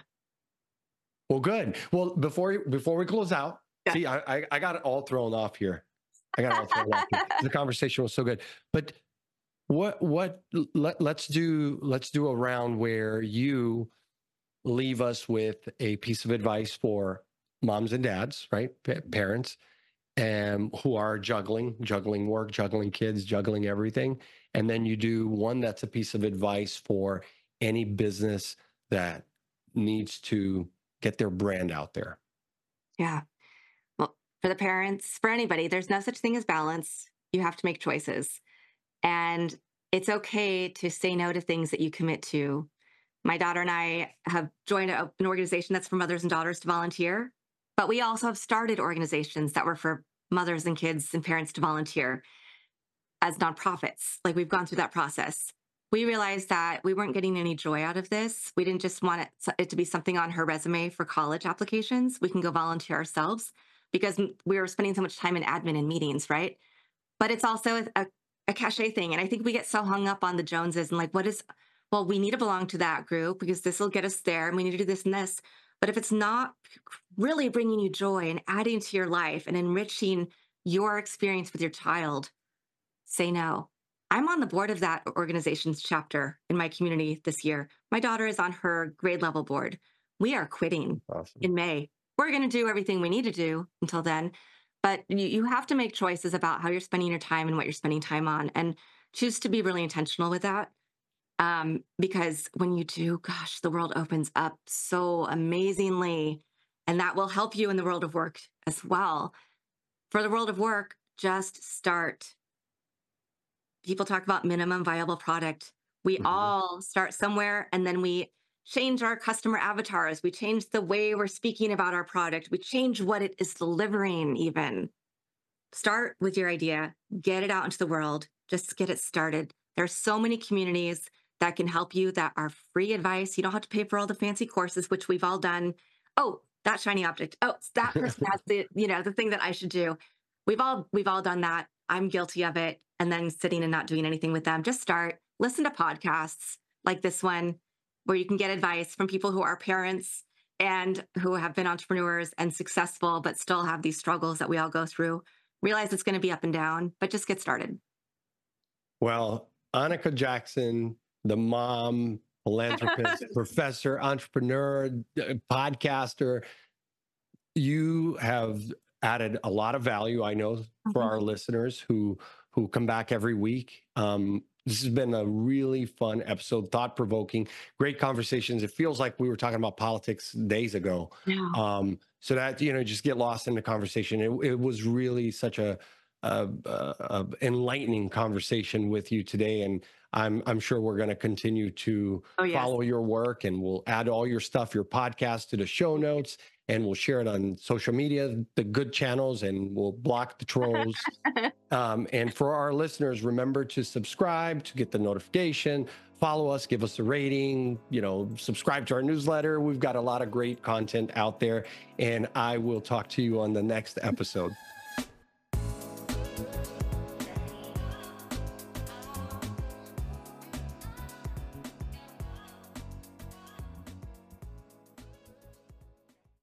Well, good. Well, before before we close out, yeah. see, I I, I got it all thrown off here. I got it all thrown off here. The conversation was so good. But what what let, let's do let's do a round where you leave us with a piece of advice for moms and dads, right? Pa- parents, um, who are juggling, juggling work, juggling kids, juggling everything. And then you do one that's a piece of advice for any business that needs to get their brand out there. Yeah. Well, for the parents, for anybody, there's no such thing as balance. You have to make choices. And it's okay to say no to things that you commit to. My daughter and I have joined a, an organization that's for mothers and daughters to volunteer, but we also have started organizations that were for mothers and kids and parents to volunteer as nonprofits. Like we've gone through that process. We realized that we weren't getting any joy out of this. We didn't just want it, it to be something on her resume for college applications. We can go volunteer ourselves because we were spending so much time in admin and meetings, right? But it's also a, a cachet thing. And I think we get so hung up on the Joneses and like, what is, well, we need to belong to that group because this will get us there and we need to do this and this. But if it's not really bringing you joy and adding to your life and enriching your experience with your child, say no. I'm on the board of that organization's chapter in my community this year. My daughter is on her grade level board. We are quitting Awesome. in May. We're going to do everything we need to do until then. But you, you have to make choices about how you're spending your time and what you're spending time on and choose to be really intentional with that. Um, because when you do, gosh, the world opens up so amazingly. And that will help you in the world of work as well. For the world of work, just start. People talk about minimum viable product. We Mhm. all start somewhere and then we change our customer avatars. We change the way we're speaking about our product. We change what it is delivering, even. Start with your idea, get it out into the world, just get it started. There's so many communities that can help you that are free advice. You don't have to pay for all the fancy courses, which we've all done. Oh, that shiny object. Oh, that person has the, you know, the thing that I should do. We've all we've all done that. I'm guilty of it. And then sitting and not doing anything with them. Just start, listen to podcasts like this one, where you can get advice from people who are parents and who have been entrepreneurs and successful, but still have these struggles that we all go through. Realize it's going to be up and down, but just get started. Well, Annika Jackson, the mom, philanthropist, professor, entrepreneur, uh, podcaster, you have added a lot of value, I know, for Mhm. our listeners who who come back every week. Um, this has been a really fun episode, thought provoking, great conversations. It feels like we were talking about politics days ago. Yeah. Um, so that, you know, just get lost in the conversation. It, it was really such a, a, a, a enlightening conversation with you today, and I'm I'm sure we're going to continue to Oh, yes. follow your work, and we'll add all your stuff, your podcast, to the show notes, and we'll share it on social media, the good channels, and we'll block the trolls. Um, and for our listeners, remember to subscribe to get the notification, follow us, give us a rating, you know, subscribe to our newsletter. We've got a lot of great content out there, and I will talk to you on the next episode.